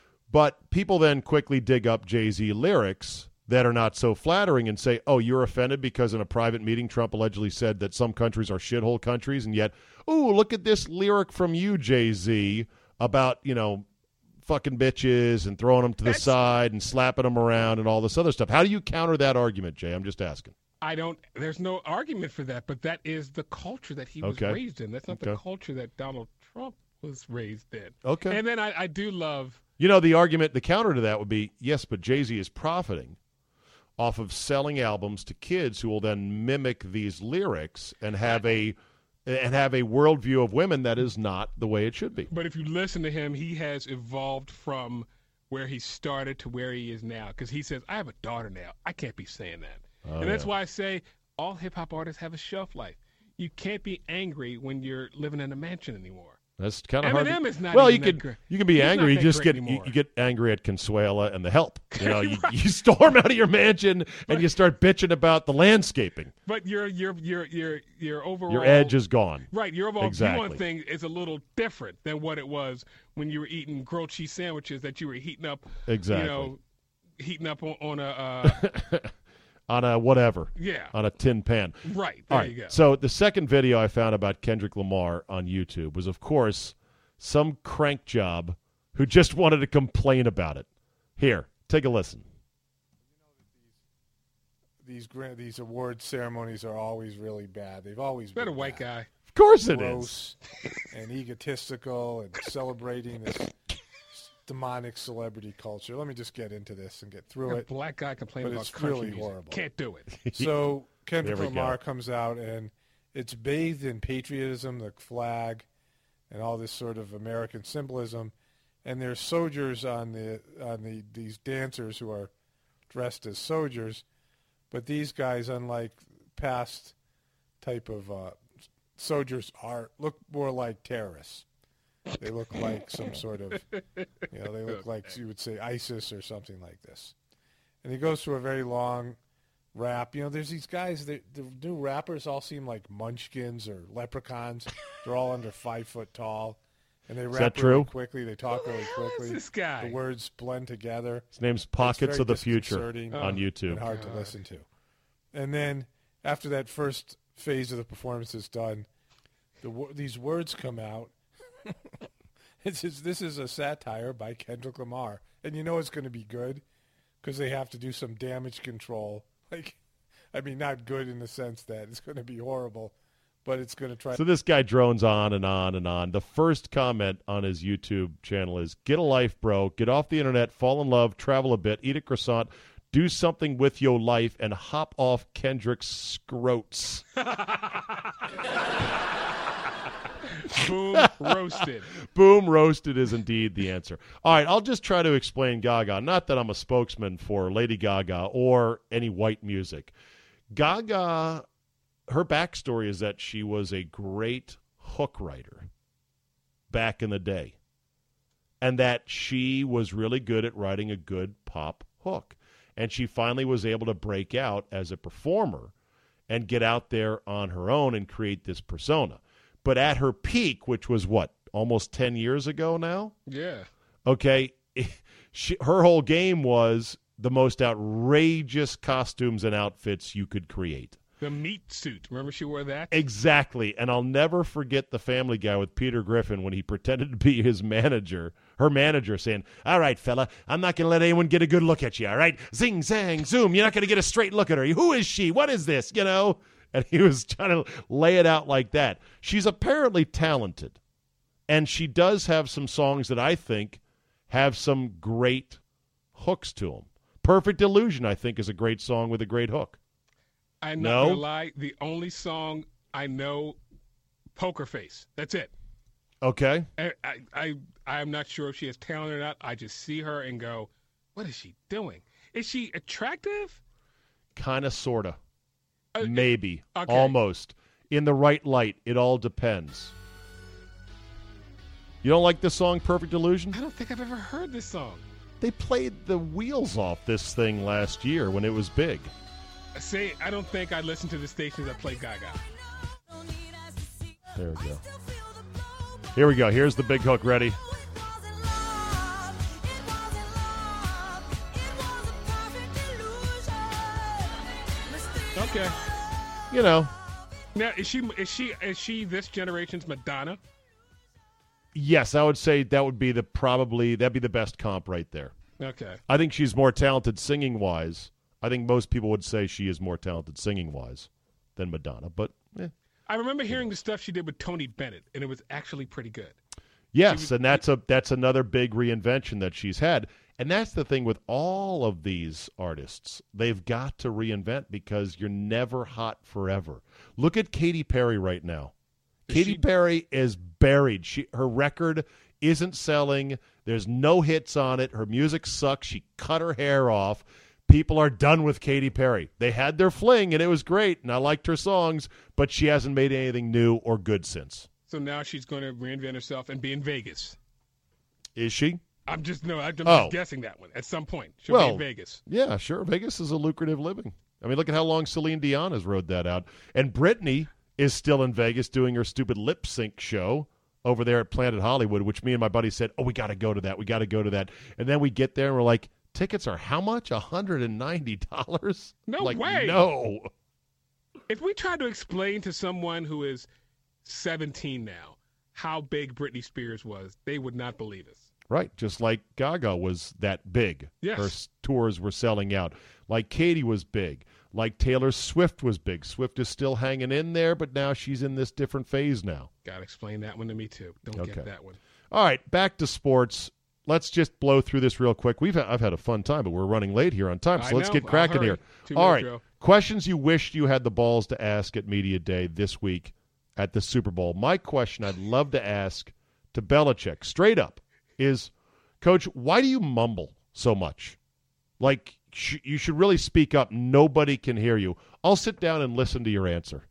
But people then quickly dig up Jay-Z lyrics that are not so flattering and say, oh, you're offended because in a private meeting Trump allegedly said that some countries are shithole countries, and yet, ooh, look at this lyric from you, Jay-Z, about, you know, fucking bitches and throwing them to the That's- side and slapping them around and all this other stuff. How do you counter that argument, Jay? I'm just asking. I don't. There's no argument for that, but that is the culture that he was Okay. raised in. That's not the Okay. culture that Donald Trump was raised in. Okay. And then I, I do love. You know, the argument, the counter to that would be, yes, but Jay-Z is profiting off of selling albums to kids who will then mimic these lyrics and have a and have a worldview of women that is not the way it should be. But if you listen to him, he has evolved from where he started to where he is now. Because he says, "I have a daughter now. I can't be saying that." Oh, and that's yeah. why I say all hip hop artists have a shelf life. You can't be angry when you're living in a mansion anymore. That's kind of hard. Eminem to- is not well, even you that could great. you can be He's not angry. You that just great get you, anymore. you get angry at Consuela and the Help. You know, you, you storm out of your mansion and you start bitching about the landscaping. But your your your your your overall Your edge is gone. right. Your overall Exactly. view on thing is a little different than what it was when you were eating grilled cheese sandwiches that you were heating up. Exactly. You know, heating up on, on a uh, On a whatever. yeah. On a tin pan. Right. All There right. you go. So the second video I found about Kendrick Lamar on YouTube was, of course, some crank job who just wanted to complain about it. Here, take a listen. These gra- these award ceremonies are always really bad. They've always Is that been a white bad. guy? Of course it is. Gross and egotistical and celebrating this demonic celebrity culture. Let me just get into this and get through A it. black guy complaining But about it's country really music. horrible. Can't do it. So Kendrick There we Lamar go. comes out and it's bathed in patriotism, the flag, and all this sort of American symbolism. And there's soldiers on the on the these dancers who are dressed as soldiers, but these guys, unlike past type of uh, soldiers, are look more like terrorists. They look like some sort of, you know, they look like you would say ISIS or something like this. And he goes through a very long rap. You know, there's these guys, they, the new rappers all seem like munchkins or leprechauns. They're all under five foot tall. And they rap that really true? quickly. They talk really Who quickly. is this guy? The words blend together. His name's It's Pockets very of the Future disconcerting on Oh. YouTube. and hard to listen to. And then after that first phase of the performance is done, the wo- these words come out. It's just, this is a satire by Kendrick Lamar, and you know it's going to be good because they have to do some damage control. Like, I mean, not good in the sense that it's going to be horrible, but it's going to try. So this guy drones on and on and on. The first comment on his YouTube channel is, get a life, bro. Get off the internet, fall in love, travel a bit, eat a croissant, do something with your life, and hop off Kendrick's scrotes. Boom, roasted. Boom, roasted is indeed the answer. All right, I'll just try to explain Gaga. Not that I'm a spokesman for Lady Gaga or any white music. Gaga, her backstory is that she was a great hook writer back in the day, and that she was really good at writing a good pop hook. And she finally was able to break out as a performer and get out there on her own and create this persona. But at her peak, which was what, almost ten years ago now? Yeah. Okay, she, her whole game was the most outrageous costumes and outfits you could create. The meat suit. Remember she wore that? Exactly. And I'll never forget the Family Guy with Peter Griffin when he pretended to be his manager, her manager saying, all right, fella, I'm not going to let anyone get a good look at you, all right? Zing, zang, zoom. You're not going to get a straight look at her. Who is she? What is this? You know? And he was trying to lay it out like that. She's apparently talented, and she does have some songs that I think have some great hooks to them. Perfect Illusion, I think, is a great song with a great hook. I'm No? not going to lie. The only song I know, Poker Face. That's it. Okay. I, I, I, I'm not sure if she has talent or not. I just see her and go, what is she doing? Is she attractive? Kind of, sort of. Uh, Maybe. okay. Almost. In the right light. It all depends. You don't like this song, Perfect Illusion? I don't think I've ever heard this song. They played the wheels off this thing last year when it was big. See, I don't think I listened to the stations that play Gaga. There we go. Here we go. Here's the big hook. Ready? Okay. You know, Now, is she is she is she this generation's Madonna? yes, I would say that would be the probably that'd be the best comp right there. Okay. I think she's more talented singing wise. I think most people would say she is more talented singing wise than Madonna, but eh. I remember hearing the stuff she did with Tony Bennett, and it was actually pretty good. Yes, and that's a that's another big reinvention that she's had. And that's the thing with all of these artists. They've got to reinvent because you're never hot forever. Look at Katy Perry right now. Is Katy she- Perry is buried. She her record isn't selling. There's no hits on it. Her music sucks. She cut her hair off. People are done with Katy Perry. They had their fling, and it was great, and I liked her songs, but she hasn't made anything new or good since. So now she's going to reinvent herself and be in Vegas. Is she? I'm just no, I'm Oh. just guessing that one. At some point, she'll be Well, in Vegas. Yeah, sure. Vegas is a lucrative living. I mean, look at how long Celine Dion has rode that out. And Britney is still in Vegas doing her stupid lip sync show over there at Planet Hollywood, which me and my buddy said, oh, we got to go to that. We got to go to that. And then we get there and we're like, tickets are how much? one hundred ninety dollars? No like, way. No. If we try to explain to someone who is seventeen now how big Britney Spears was, they would not believe us. Right, just like Gaga was that big. Yes. Her s- tours were selling out. Like Katy was big. Like Taylor Swift was big. Swift is still hanging in there, but now she's in this different phase now. Got to explain that one to me too. Don't Okay. get that one. All right, back to sports. Let's just blow through this real quick. We've I've had a fun time, but we're running late here on time, so I let's know. get I'll cracking hurry. here. Two All minutes, right, Joe. questions you wished you had the balls to ask at Media Day this week at the Super Bowl. My question I'd love to ask to Belichick, straight up, is, Coach, why do you mumble so much? Like, sh- you should really speak up. Nobody can hear you. I'll sit down and listen to your answer.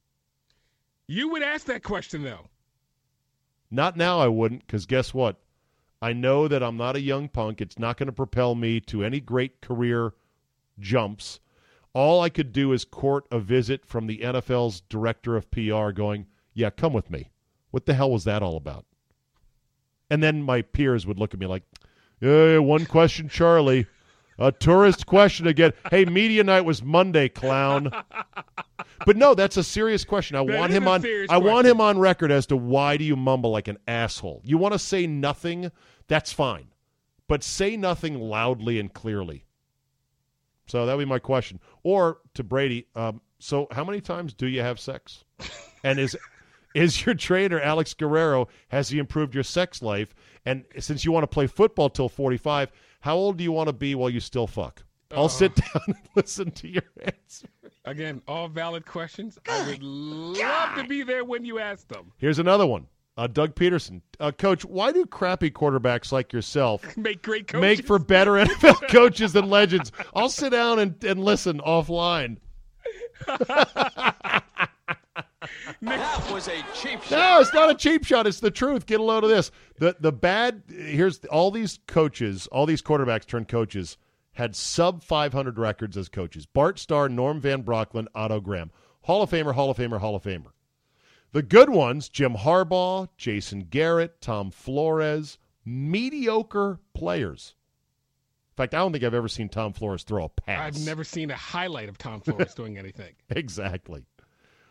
You would ask that question though. Not now, I wouldn't, because guess what? I know that I'm not a young punk. It's not going to propel me to any great career jumps. All I could do is court a visit from the N F L's director of P R going, yeah, come with me. What the hell was that all about? And then my peers would look at me like, yeah, one question, Charlie. A tourist question again. Hey, media night was Monday, clown. But no, that's a serious question. I That want is him a on serious I want question. him on record as to why do you mumble like an asshole. You want to say nothing, that's fine. But say nothing loudly and clearly. So that would be my question. Or to Brady, um, so how many times do you have sex? And is is your trainer, Alex Guerrero, has he improved your sex life? And since you want to play football till forty-five, how old do you want to be while you still fuck? I'll Uh. sit down and listen to your answer. Again, all valid questions. I would love to be there when you ask them. Here's another one. Uh, Doug Peterson. Uh, Coach, why do crappy quarterbacks like yourself Make great coaches. make for better N F L coaches than legends? I'll sit down and, and listen offline. That was a cheap shot. No, it's not a cheap shot. It's the truth. Get a load of this. The the bad here's all these coaches, all these quarterbacks turned coaches had sub five hundred records as coaches. Bart Starr, Norm Van Brocklin, Otto Graham. Hall of Famer, Hall of Famer, Hall of Famer. The good ones, Jim Harbaugh, Jason Garrett, Tom Flores, mediocre players. In fact, I don't think I've ever seen Tom Flores throw a pass. I've never seen a highlight of Tom Flores doing anything. Exactly.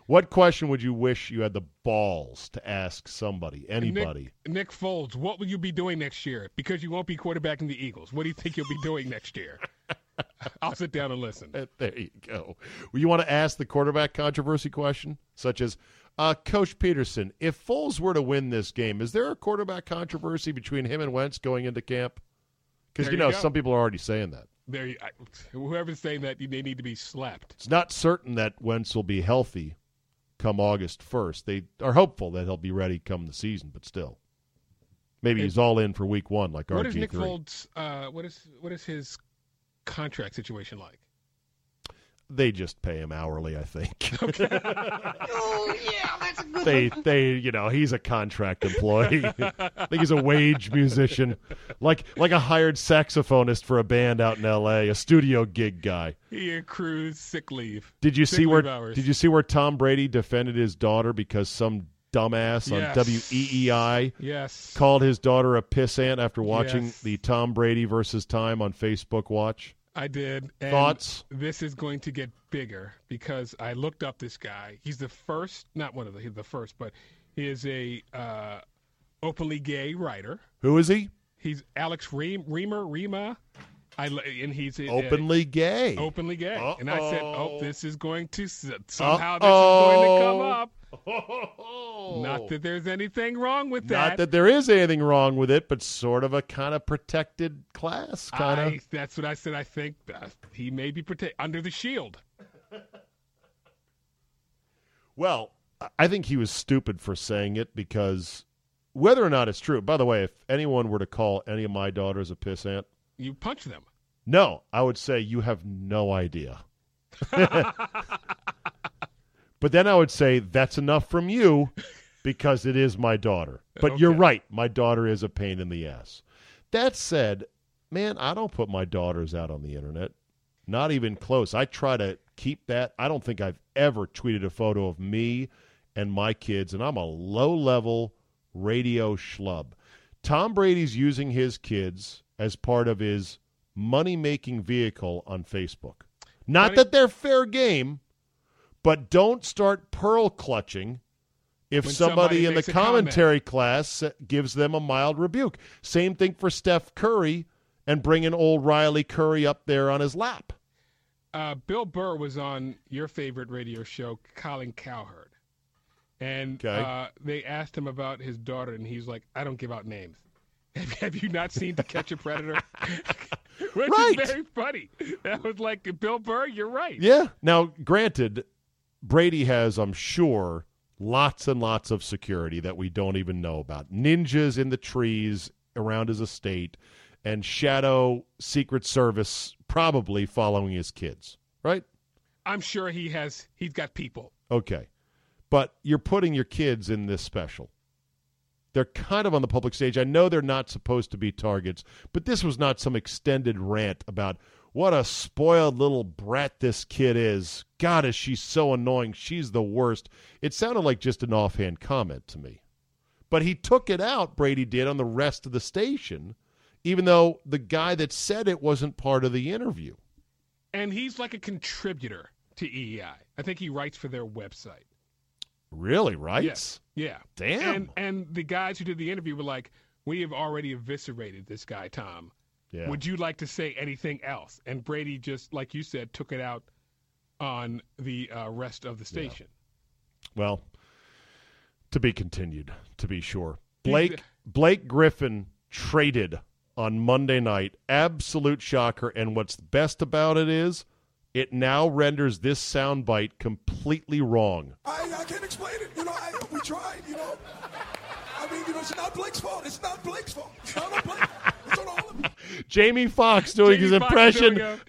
What question would you wish you had the balls to ask somebody, anybody? Nick, Nick Foles, what will you be doing next year? Because you won't be quarterbacking the Eagles. What do you think you'll be doing next year? I'll sit down and listen. There you go. Well, you want to ask the quarterback controversy question, such as, uh, Coach Peterson, if Foles were to win this game, is there a quarterback controversy between him and Wentz going into camp? Because, you know, you some people are already saying that. There, you, I, whoever's saying that, they need to be slapped. It's not certain that Wentz will be healthy come August first. They are hopeful that he'll be ready come the season, but still. Maybe it, he's all in for week one like what R G three. What is Nick Foles, uh, what is, what is his contract situation like? They just pay him hourly, I think. Okay. Oh, yeah, that's a good They, they, you know, he's a contract employee. I think he's a wage musician, like like a hired saxophonist for a band out in L A, a studio gig guy. He accrues sick leave. Did you sick see where? hours. Did you see where Tom Brady defended his daughter because some dumbass yes. on W E E I yes. called his daughter a pissant after watching yes. the Tom Brady versus Time on Facebook Watch? I did. And Thoughts? This is going to get bigger because I looked up this guy. He's the first, not one of the, he's the first, but he is a uh, openly gay writer. Who is he? He's Alex Ream, Reamer, Rima. I, and he's a, Openly gay. Openly gay. Uh-oh. And I said, oh, this is going to, somehow Uh-oh. this is going to come up. Oh. Not that there's anything wrong with that. Not that there is anything wrong with it, but sort of a kind of protected class, kind of. That's what I said. I think uh, he may be protected under the shield. Well, I think he was stupid for saying it because whether or not it's true, by the way, if anyone were to call any of my daughters a pissant, you punch them. No, I would say you have no idea. But then I would say that's enough from you because it is my daughter. But okay. You're right. My daughter is a pain in the ass. That said, man, I don't put my daughters out on the internet. Not even close. I try to keep that. I don't think I've ever tweeted a photo of me and my kids, and I'm a low-level radio schlub. Tom Brady's using his kids as part of his money-making vehicle on Facebook. Not Money- that they're fair game, but don't start pearl clutching if When somebody, somebody in the makes a commentary class gives them a mild rebuke. Same thing for Steph Curry and bringing old Riley Curry up there on his lap. Uh, Bill Burr was on your favorite radio show, Colin Cowherd. And Okay. uh, they asked him about his daughter, and he's like, I don't give out names. Have, have you not seen To Catch a Predator? Which Right. is very funny. That was like, Bill Burr, you're right. Yeah. Now, granted, Brady has, I'm sure, lots and lots of security that we don't even know about. Ninjas in the trees around his estate and shadow Secret Service probably following his kids, right? I'm sure he has, he's got people. Okay. But you're putting your kids in this special. They're kind of on the public stage. I know they're not supposed to be targets, but this was not some extended rant about what a spoiled little brat this kid is. God, is she so annoying. She's the worst. It sounded like just an offhand comment to me. But he took it out, Brady did, on the rest of the station, even though the guy that said it wasn't part of the interview. And he's like a contributor to E E I. I think he writes for their website. Really, right? Yeah. yeah. Damn. And and the guys who did the interview were like, we have already eviscerated this guy, Tom. Yeah. Would you like to say anything else? And Brady just, like you said, took it out on the uh, rest of the station. Yeah. Well, to be continued, to be sure. Blake Blake Griffin traded on Monday night. Absolute shocker. And what's best about it is it now renders this soundbite completely wrong. I, I can't explain it. You know, I, we tried, you know. I mean, you know, it's not Blake's fault. It's not Blake's fault. It's not on Blake. It's on all of them. Jamie Foxx doing Jamie his Foxx impression doing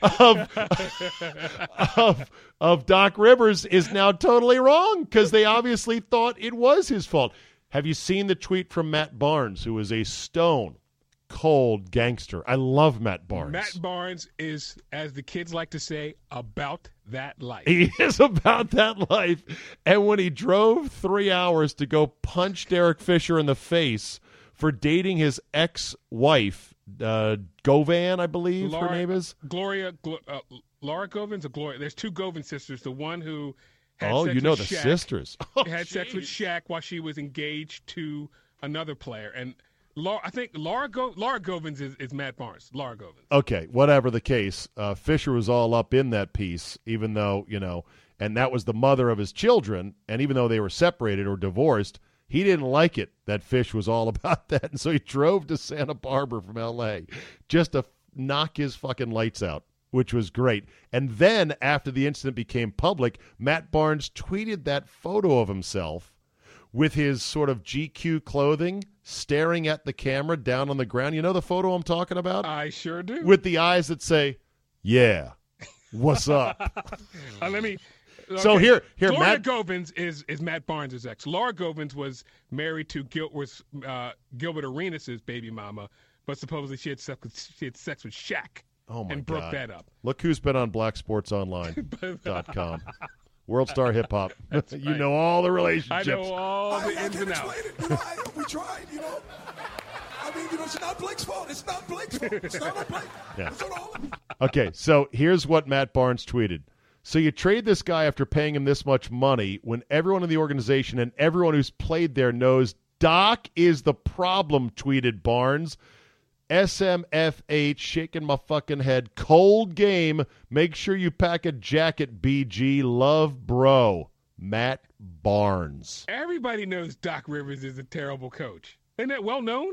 of, of of Doc Rivers is now totally wrong because they obviously thought it was his fault. Have you seen the tweet from Matt Barnes, who is a stone cold gangster? I love Matt Barnes. Matt Barnes is, as the kids like to say, about that life. He is about that life. And when he drove three hours to go punch Derek Fisher in the face for dating his ex-wife, uh, Govan, I believe Laura, her name is. Gloria, Glo- uh, Laura Govins or Gloria? There's two Govin sisters. The one who Had Oh, sex you know with the Shaq. sisters. Oh, Had sex with jeez. Shaq while she was engaged to another player. And Laura, I think Laura Go, Laura Govins is, is Matt Barnes. Laura Govins. Okay, whatever the case, uh, Fisher was all up in that piece, even though, you know, and that was the mother of his children, and even though they were separated or divorced, he didn't like it that Fish was all about that, and so he drove to Santa Barbara from L A just to knock his fucking lights out, which was great. And then, after the incident became public, Matt Barnes tweeted that photo of himself with his sort of G Q clothing, staring at the camera down on the ground. You know the photo I'm talking about? I sure do. With the eyes that say, yeah, what's up? Uh, let me. So okay. here- here, Gloria Matt- Govins is is Matt Barnes' ex. Laura Govins was married to Gil, was uh, Gilbert Arenas' baby mama, but supposedly she had sex with, she had sex with Shaq. Oh, my and broke God. that up. Look who's been on black sports online dot com. World Star Hip Hop. You right. know all the I relationships. know all I, the I ins can't and outs. explain it. You know, I, we tried, you know. I mean, you know, it's not Blake's fault. It's not Blake's fault. It's not on Blake. Yeah. It's on all of them. Okay, so here's what Matt Barnes tweeted. So you trade this guy after paying him this much money when everyone in the organization and everyone who's played there knows Doc is the problem, tweeted Barnes. S M F H, shaking my fucking head. Cold game. Make sure you pack a jacket, B G. Love, bro. Matt Barnes. Everybody knows Doc Rivers is a terrible coach. Isn't that well known?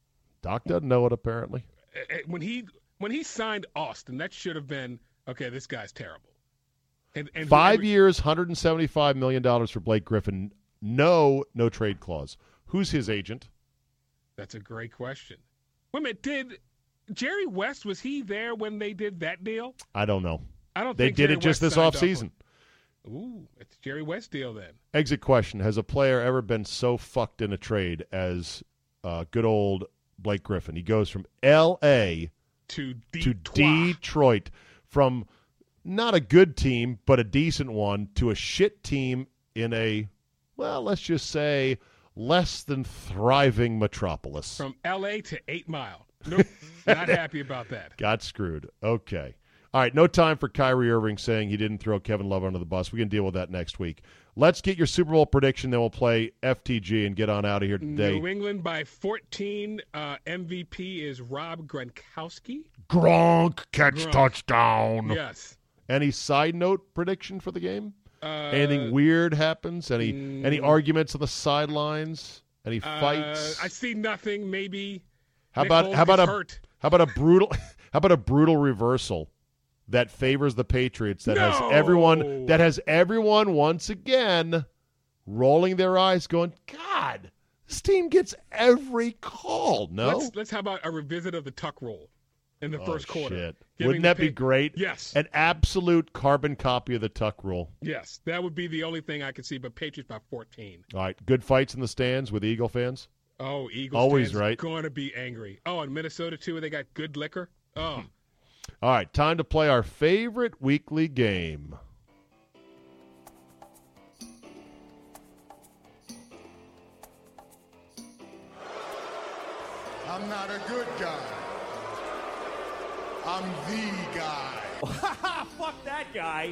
Doc doesn't know it, apparently. Uh, uh, When he when he signed Austin, that should have been, okay, this guy's terrible. And, and Five whoever- years, one hundred seventy-five million dollars for Blake Griffin. No, no trade clause. Who's his agent? That's a great question. Wait a minute, did Jerry West, was he there when they did that deal? I don't know. I don't They think did Jerry it just West this signed off offseason. on- Ooh, it's Jerry West deal then. Exit question. Has a player ever been so fucked in a trade as uh, good old Blake Griffin? He goes from L A To to Detroit. Detroit, from not a good team, but a decent one, to a shit team in a, well, let's just say, less than thriving metropolis. From L A to Eight Mile. Nope, not happy about that. Got screwed. Okay. All right, no time for Kyrie Irving saying he didn't throw Kevin Love under the bus. We can deal with that next week. Let's get your Super Bowl prediction, then we'll play F T G and get on out of here today. New England by fourteen. Uh, M V P is Rob Gronkowski. Gronk catch Gronk. touchdown. Yes. Any side note prediction for the game? Uh, Anything weird happens? Any any arguments on the sidelines? Any uh, fights? I see nothing. Maybe. how Nick about Foles how about a gets hurt. how about a brutal how about a brutal reversal that favors the Patriots that has No! everyone that has everyone once again rolling their eyes going, God, this team gets every call. No? Let's, let's how about a revisit of the tuck roll in the Oh, first quarter? shit. Giving Wouldn't the that be Pa- great? Yes. An absolute carbon copy of the tuck rule. Yes, that would be the only thing I could see. But Patriots by fourteen. All right, good fights in the stands with Eagle fans. Oh, Eagles Always fans right. Going to be angry. Oh, and Minnesota too, where they got good liquor. Oh, All right, time to play our favorite weekly game. I'm not a good guy. I'm the guy. Fuck that guy.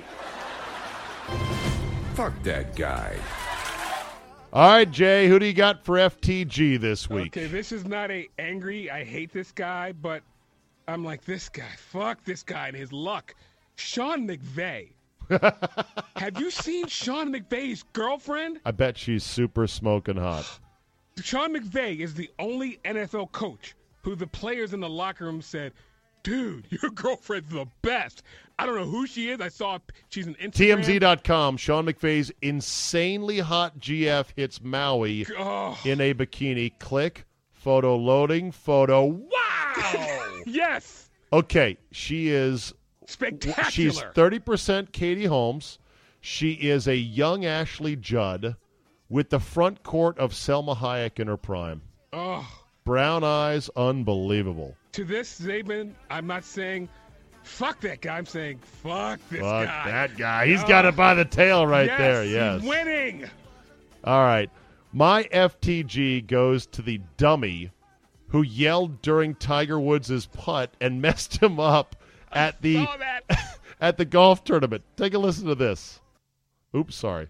Fuck that guy. All right, Jay, who do you got for F T G this week? okay. This is not a angry. I hate this guy, but I'm like this guy. Fuck this guy and his luck. Sean McVay. Have you seen Sean McVay's girlfriend? I bet she's super smoking hot. Sean McVay is the only N F L coach who the players in the locker room said, dude, your girlfriend's the best. I don't know who she is. I saw she's an Instagram. T M Z dot com, Sean McVay's insanely hot G F hits Maui Oh, in a bikini. Click, photo loading, photo. Wow! yes. Okay, she is Spectacular. She's thirty percent Katie Holmes. She is a young Ashley Judd with the front court of Selma Hayek in her prime. oh, Brown eyes, unbelievable. to this, Zabin, I'm not saying fuck that guy. I'm saying fuck this Fuck guy. that guy. He's Oh. got it by the tail right yes, there. Yes. He's winning. All right. My F T G goes to the dummy who yelled during Tiger Woods' putt and messed him up at the Saw that. at the golf tournament. Take a listen to this. Oops, sorry.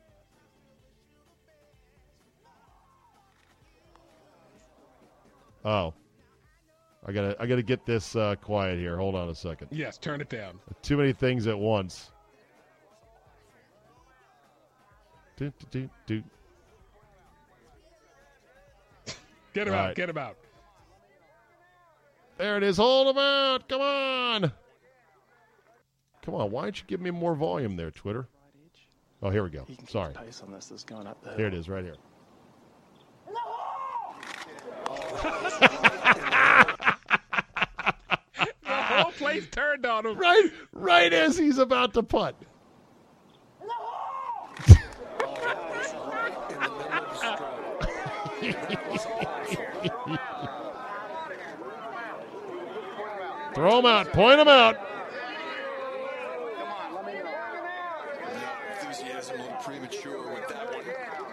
Oh. I gotta I gotta get this uh, quiet here. Hold on a second. Yes, turn it down. Too many things at once. Do, do, do, do. Get him All out. right. Get him out. There it is. Hold him out. Come on. Come on. Why don't you give me more volume there, Twitter? Oh, here we go. Sorry. Pace on this is going up the hill. Here it is, right here. The whole place turned on him. Right, right as he's about to putt. Throw him out. Point him out. Enthusiasm a little premature with that one.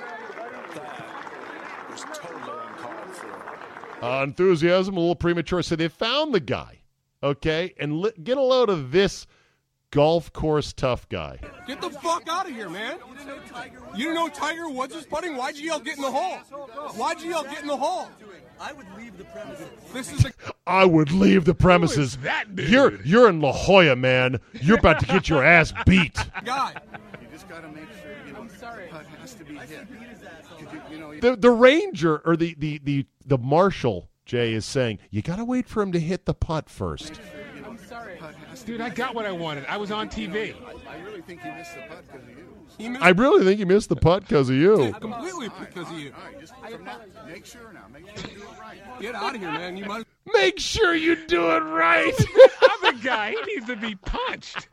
That was totally uncalled for. Uh, enthusiasm, a little premature. So they found the guy, okay? And li- get a load of this golf course tough guy. Get the fuck out of here, man. You didn't know Tiger Woods was putting? Why'd you yell get in the hole? Why'd you yell get in the hole? I would leave the premises. This is a... I would leave the premises. that dude? You're you're in La Jolla, man. You're about to get your ass beat. guy. You just got to make sure, you know, the putt has to be hit. You know, The the ranger or the the the, the marshal, Jay, is saying, you got to wait for him to hit the putt first. I'm sorry. Dude, I got what I wanted. I was on T V. I really think he missed the putt because of you. He missed I really think you missed the putt because of you. completely because of you. All right, just from now, make sure now. Make sure you do it right. Get out of here, man. You must... Make sure you do it right. Other guy, he needs to be punched.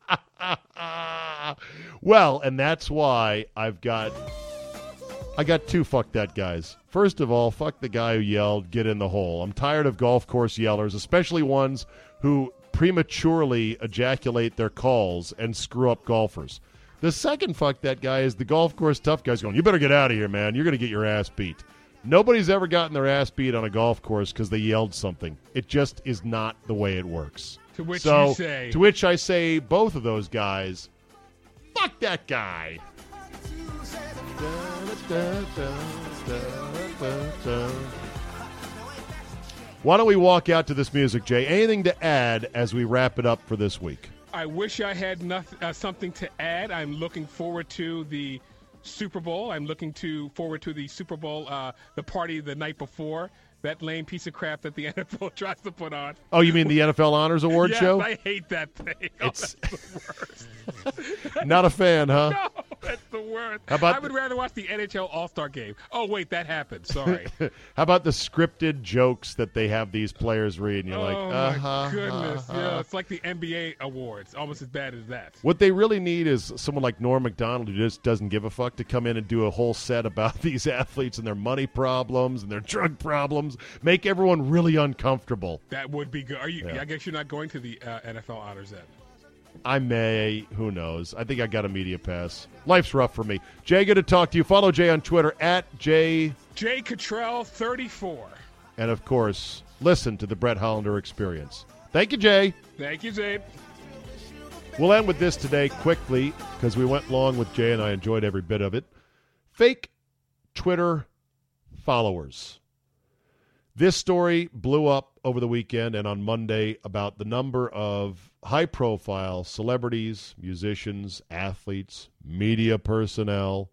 Well, and that's why I've got I got two fuck that guys. First of all, fuck the guy who yelled, get in the hole. I'm tired of golf course yellers, especially ones who prematurely ejaculate their calls and screw up golfers. The second fuck that guy is the golf course tough guys going, you better get out of here, man. You're going to get your ass beat. Nobody's ever gotten their ass beat on a golf course because they yelled something. It just is not the way it works. To which so, you say... To which I say, both of those guys, fuck that guy. Why don't we walk out to this music, Jay? Anything to add as we wrap it up for this week? I wish I had nothing, uh, something to add. I'm looking forward to the Super Bowl. I'm looking to forward to the Super Bowl, uh, the party the night before. That lame piece of crap that the N F L tries to put on. Oh, you mean the N F L Honors Award yes, show? I hate that thing. Oh, It's that's the worst. Not a fan, huh? No, that's the worst. How about I would the- rather watch the N H L All-Star Game. Oh, wait, that happened. Sorry. How about the scripted jokes that they have these players read? And you're like, oh, uh-huh, my goodness. uh-huh. Yeah, it's like the N B A awards. Almost as bad as that. What they really need is someone like Norm Macdonald who just doesn't give a fuck to come in and do a whole set about these athletes and their money problems and their drug problems. Make everyone really uncomfortable. That would be good. Are you? Yeah. I guess you're not going to the uh, N F L Honors then. I may. Who knows? I think I got a media pass. Life's rough for me. Jay, good to talk to you. Follow Jay on Twitter, at Jay. Jay Cottrell, thirty-four. And, of course, listen to the Brett Hollander Experience. Thank you, Jay. Thank you, Zabe. We'll end with this today quickly because we went long with Jay and I enjoyed every bit of it. Fake Twitter followers. This story blew up over the weekend and on Monday about the number of high-profile celebrities, musicians, athletes, media personnel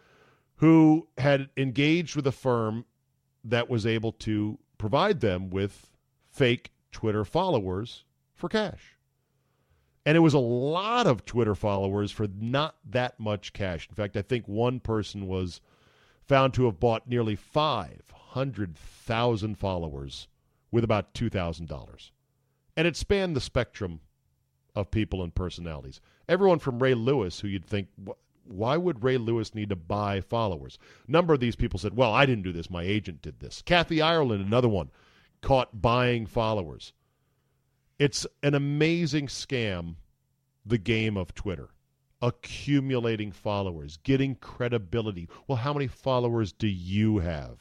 who had engaged with a firm that was able to provide them with fake Twitter followers for cash. And it was a lot of Twitter followers for not that much cash. In fact, I think one person was found to have bought nearly five hundred thousand followers with about two thousand dollars. And it spanned the spectrum of people and personalities. Everyone from Ray Lewis, who you'd think, why would Ray Lewis need to buy followers? A number of these people said, well, I didn't do this. My agent did this. Kathy Ireland, another one, caught buying followers. It's an amazing scam, the game of Twitter. Accumulating followers, getting credibility. Well, how many followers do you have?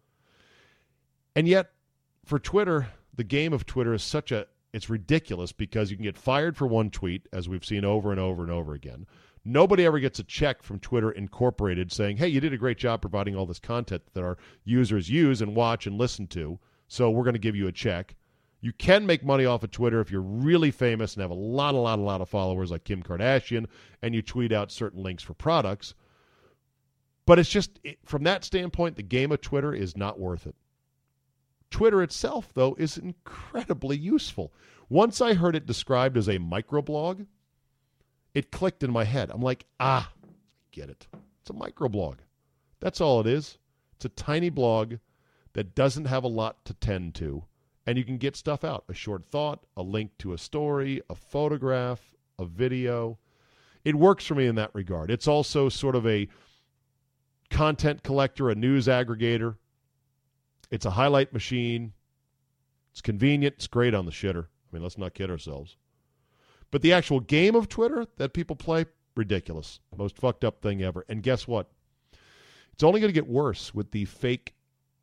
And yet, for Twitter, the game of Twitter is such a, it's ridiculous because you can get fired for one tweet, as we've seen over and over and over again. Nobody ever gets a check from Twitter Incorporated saying, hey, you did a great job providing all this content that our users use and watch and listen to, so we're going to give you a check. You can make money off of Twitter if you're really famous and have a lot, a lot, a lot of followers like Kim Kardashian, and you tweet out certain links for products. But it's just, it, from that standpoint, the game of Twitter is not worth it. Twitter itself, though, is incredibly useful. Once I heard it described as a microblog, it clicked in my head. I'm like, ah, get it. It's a microblog. That's all it is. It's a tiny blog that doesn't have a lot to tend to, and you can get stuff out. A short thought, a link to a story, a photograph, a video. It works for me in that regard. It's also sort of a content collector, a news aggregator. It's a highlight machine. It's convenient. It's great on the shitter. I mean, let's not kid ourselves. But the actual game of Twitter that people play, ridiculous. Most fucked up thing ever. And guess what? It's only going to get worse with the fake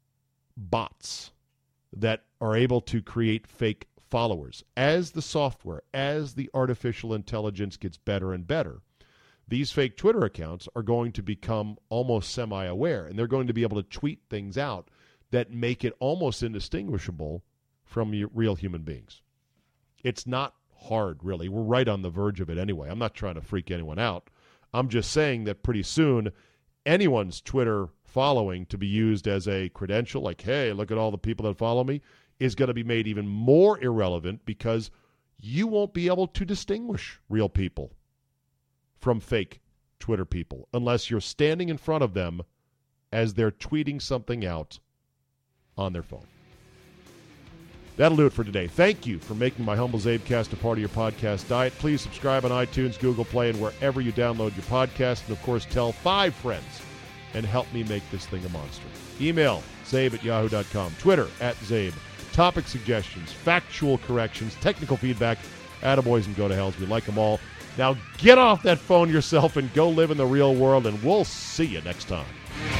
bots that are able to create fake followers. As the software, as the artificial intelligence gets better and better, these fake Twitter accounts are going to become almost semi-aware, and they're going to be able to tweet things out that make it almost indistinguishable from real human beings. It's not hard, really. We're right on the verge of it anyway. I'm not trying to freak anyone out. I'm just saying that pretty soon, anyone's Twitter following to be used as a credential, like, hey, look at all the people that follow me, is going to be made even more irrelevant because you won't be able to distinguish real people from fake Twitter people unless you're standing in front of them as they're tweeting something out on their phone. That'll do it for today. Thank you for making my humble Zabecast a part of your podcast diet. Please subscribe on iTunes, Google Play, and wherever you download your podcast. And, of course, tell five friends and help me make this thing a monster. Email zabe at yahoo dot com. Twitter at Zabe. Topic suggestions, factual corrections, technical feedback, attaboys and go-to-hells. We like them all. Now get off that phone yourself and go live in the real world, and we'll see you next time.